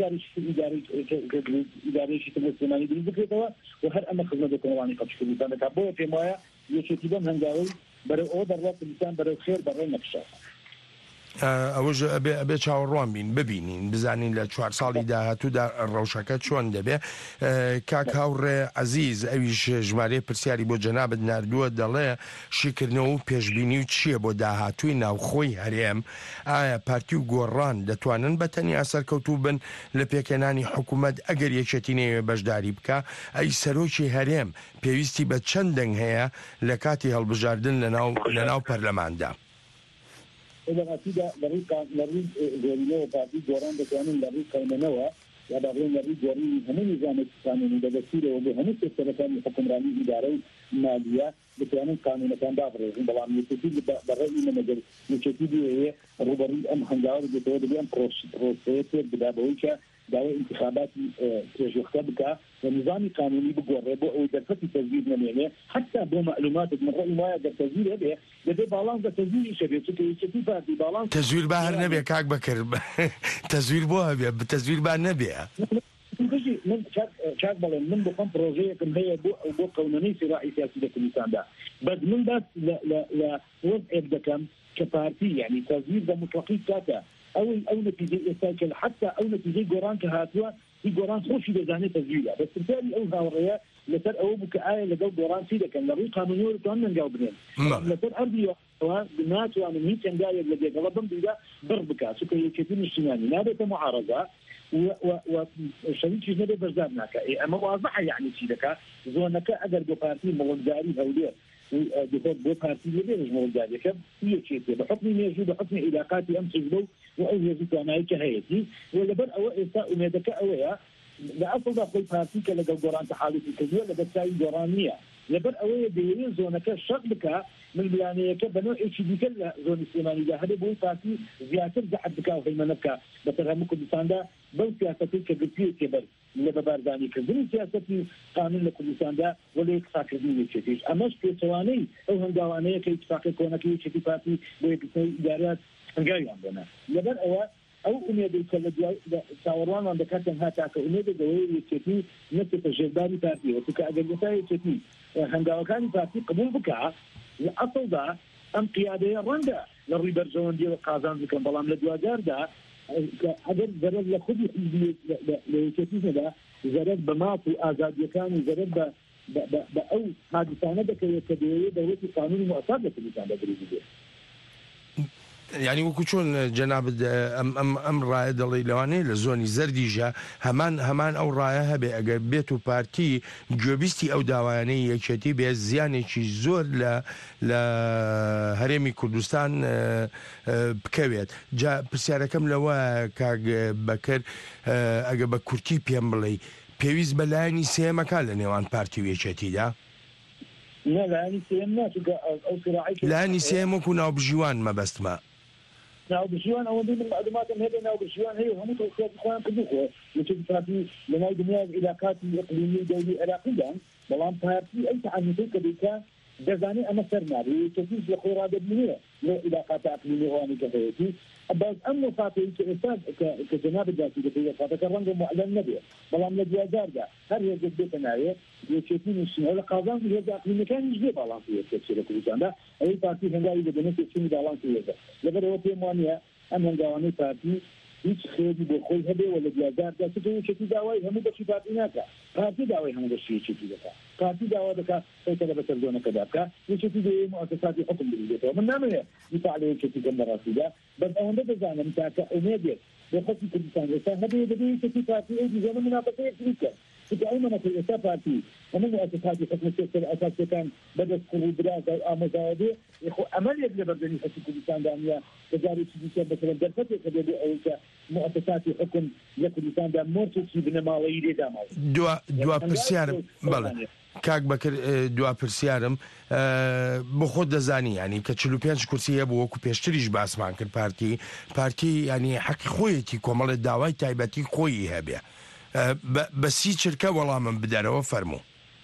ئیدارەیەکی تەمەسلمانی دروست بکرێتەوە و هەر ئەمە خزمەت بە کۆمەڵانی خەڵکی کوردستان دەکات بۆیە پێم وایە یەکێتی بەم هەنگاوەی بەرەو ئەوە دەڕات کوردستان بەرەو خێر بەڕێ نەخشە ئەوەش ئەبێ چاوەڕوان بین ببینین بزانین لە چوار ساڵی داهاتوودا ڕەوشەکە چۆن دەبێ کاک هاوڕێ عەزیز ئەویش ژمارەی پرسیاری بۆ جەنابەت ناردووە دەڵێ شیکردنەوە و پێشبینی و چییە بۆ داهاتووی ناوخۆی هەرێم ئایا پارتی و گۆڕان دەتوانن بەتەنیا سەرکەوتوو بن لە پێکەنانی حکوومەت ئەگەر یەکێتی نەوێ بەشداری بکە ئەی سەرۆکی هەرێم پێویستی بە چەند دەنگ هەیە لە کاتی هەڵبژاردن لەناو پەرلەماندا إذا لريق لريق جورينه وبعدي جوران بتوانين لريق كوننوا يا بعدين لريق جورين هم نظام قانوني بدسيره وبهم السلطات الحكومرانية إدارة مالية بتوانين قانون كان دابره بلام يتفيد بالرأي من مجال يتفيد هي روبري أم هنجار بتوانين بيان بروس بروسيتر بدابويكا دعوة انتخابات تجربتك ونظام قانوني بقرب ودرجة تسجيل نمية حتى بمعلومات من رأي ما يقدر تسجيل هذا لدي بالانس تسجيل شبيه تكتب في بالانس تسجيل بحر نبي كاك بكر تسجيل بوها تسجيل بحر نبي من شاك بالله من بقام بروجيه كم هي بو بو قانوني صراعي سياسي لكل ده بس من بس لا لا لا وضع الدكم كبارتي يعني تسجيل ده مطلقي كاتا او او نتيجه اساكل حتى او نتيجه جوران كهاتوا في جوران خوشي بزانه تسجيله بس بالتالي او هاوريه لتر او بكايه لقوا جوران سيده كان لغي قانوني كان من جاوبين لتر ارضي بنات وانا ميت كان جاي اللي قلبهم بدا ضربك سكه كثير اجتماعي نابت معارضه وشريك نبي بزارناك اما واضحه يعني سيدك زونك اقدر بقارتي مغلداري هوليه بخود بو بارتي لبيرج مولداري كم هي شيء بحكم يجي بحكم علاقاتي امس جبو او يجي انا كهيتي ولا بل او اساء ومدك اويا لا اصل داخل بارتي كلا جوران تحالف كذا ولا بتساوي جورانيه لبر اويا بيرين زونك شغلك من بلانيك بنو اتش دي كلا زون السيماني ده هذا بو بارتي زياده زعد بك في منك بترهمك بساندا بل سياستك كبير كبر اللي ببارداني كذي سياستي قانون لكل ساندا ولا يكفاك دين يشتيش أماش في ثواني أو هندوانية كي يكفاك كونك يشتي فاتي ويكفي إدارات هنجاي عندنا لبن أو أو أميد الكل ساوروان عند كاتن هاتاك أميد دوي يشتي نفس الجداري فاتي وتك أجل يشتي هندواني فاتي قبول بكا الأصل ده أم قيادة رندا للريبرزون دي القازان ذكر بلام لدواجار ده اگر زرد لخود لكثير ده زرد بماط وآزاد يكان زرد ب ب ب أو حادثانه ده كبيرة دولة قانون معتاد لكل ده بريده يعني وەکو چۆن جەناب ئەم ئەم ئەم ڕایە دەڵی لەوانەیە لە زۆنی زەردیژە هەمان هەمان ئەو ڕایە هەبێ ئەگەر بێت و پارتی گوێبیستی ئەو داوایانەی یەکێتی بێ زیانێکی زۆر لە لە هەرێمی کوردستان بکەوێت جا پرسیارەکەم لەوە کاک بەکر ئەگە بە کورتی پێم بڵێ پێویست بە لایەنی سێمەکە لە نێوان پارتی و یەکێتیدا لایەنی سێم وەکو ناوبژیوان مەبەستمە ناوبژیوان ئەوەندەی من معلوماتم هەیە ناوبژیوان هەیە هەموو تەوسیاتی خۆیان کردووە لەچێ پارتی لەناو دنیای علاقاتی ئیقلیمی دەولی عێراقیدان بەڵام پارتی ئەو تەعەنوتەی کە دەیکا دەزانێت ئەمە سەر نابێت کەسیش لە خۆی ڕادەبنیە لە علاقات ئیقلیمی ئەوانی کە هەیەتی باز ئەم وفاتەی کە ئێستا کە جەناب جاسی دەکەی وفاتەکە ڕەنگە معلەم نەبێت بەڵام لە دوازاردا هەر هێزێک بێتە ناوێ یەکێتی نووسینەوە لە قازان هێز ئیقلیمیەکانیش بێ باڵانسی هێزێک لە کوردستاندا ئەوەی پارتی هەنگاوی بەدەنێت پێچینی باڵانسی هێزە لەبەرەوە پێم وانە ئەم هەنگاوانەی پارتی هیچ خێری بۆ خۆی هەبێ وە لە دوازاردا چ یەکێتی داوای هەموو بەشی پارتی ناکە پارتی داوای هەموو بەشی یەکێتی دەکات پارتی داوا دەکات خۆیتە لە بەسەر زۆنەکەدا بکە یەکێتی دەوێ مؤسساتی حکم بگرێتەوە من نامەوێت دیفاع لە یەکێتی کەم بەڕاستیدا بەس ئەوەندە دەزانم تاکە ئومێدێت بۆ خەڵکی کوردستان ئێستا هەبێ دەبێت یەکێتی پارتی ئەو دیزانە مناقەشەیەک بکەن ئەو منەکە ئێستا پارتی هەموو مؤسساتی حکومەت سەر ئاساسیەکان بەدەست قوڵدراز و ئامۆژاوە بێ خۆ ئەمەلێک لە بەردەمی خەڵکی کوردستاندا نیە بەجارێکی دیکە بەسەر دەرفەتێکە بێ بۆ ئەوەی کە مؤسساتی حکم لە کوردستاندا مۆرچێکی بنەماڵەیی لێداماوە دوا پرسیارم بەڵێ کاک بەکر دوا پرسیارم بۆ خۆت دەزانی ینی کە چل و پێنج کورسی هەیە بۆ وەکو پێشتریش باسمان کرد پارتی پارتی ینی حەقی خۆیەتی کۆمەڵێت داوای تایبەتی خۆی هەبێ بەسی چرکە وەڵامم بدەرەوە فەرموو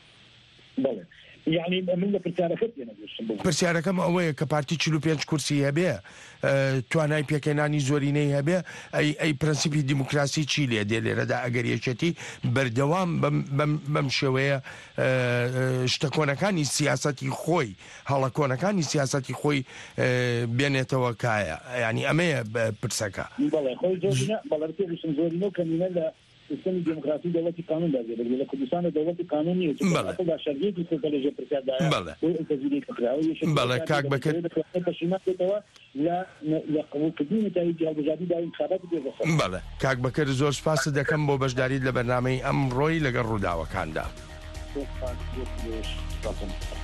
يعني من پرسیارەکەت پرسیارەکەم ئەوەیە کە پارتی چل و پێنج کورسی هەبێ توانای پێکەنانی زۆرینەی هەبێ ئەی پرەنسیپی دیموکراسی چی لێ دێ لێرەدا ئەگەر یەکێتی بەردەوام بەم شێوەیە شتە کۆنەکانی سیاسەتی خۆی هەڵە کۆنەکانی سیاسەتی خۆی بێنێتەوە کایە ینی ئەمەیە پرسەکە زۆرینە و کەمینە لە سیستمی دموکراسی دولتی قانون داده بله در کردستان دولتی قانون نیست بله در شرعی که سرکلج پرسیار داره بله انتظاری کردن بله کاک بکر پشیمت تو لا لا قبول کردن تایی جهاد جدید در انتخابات بیرون بله کاک بکر زور سپاس دکم با بەشداریت لە بەرنامەی ئەمڕۆی لەگەڵ ڕووداوەکاندا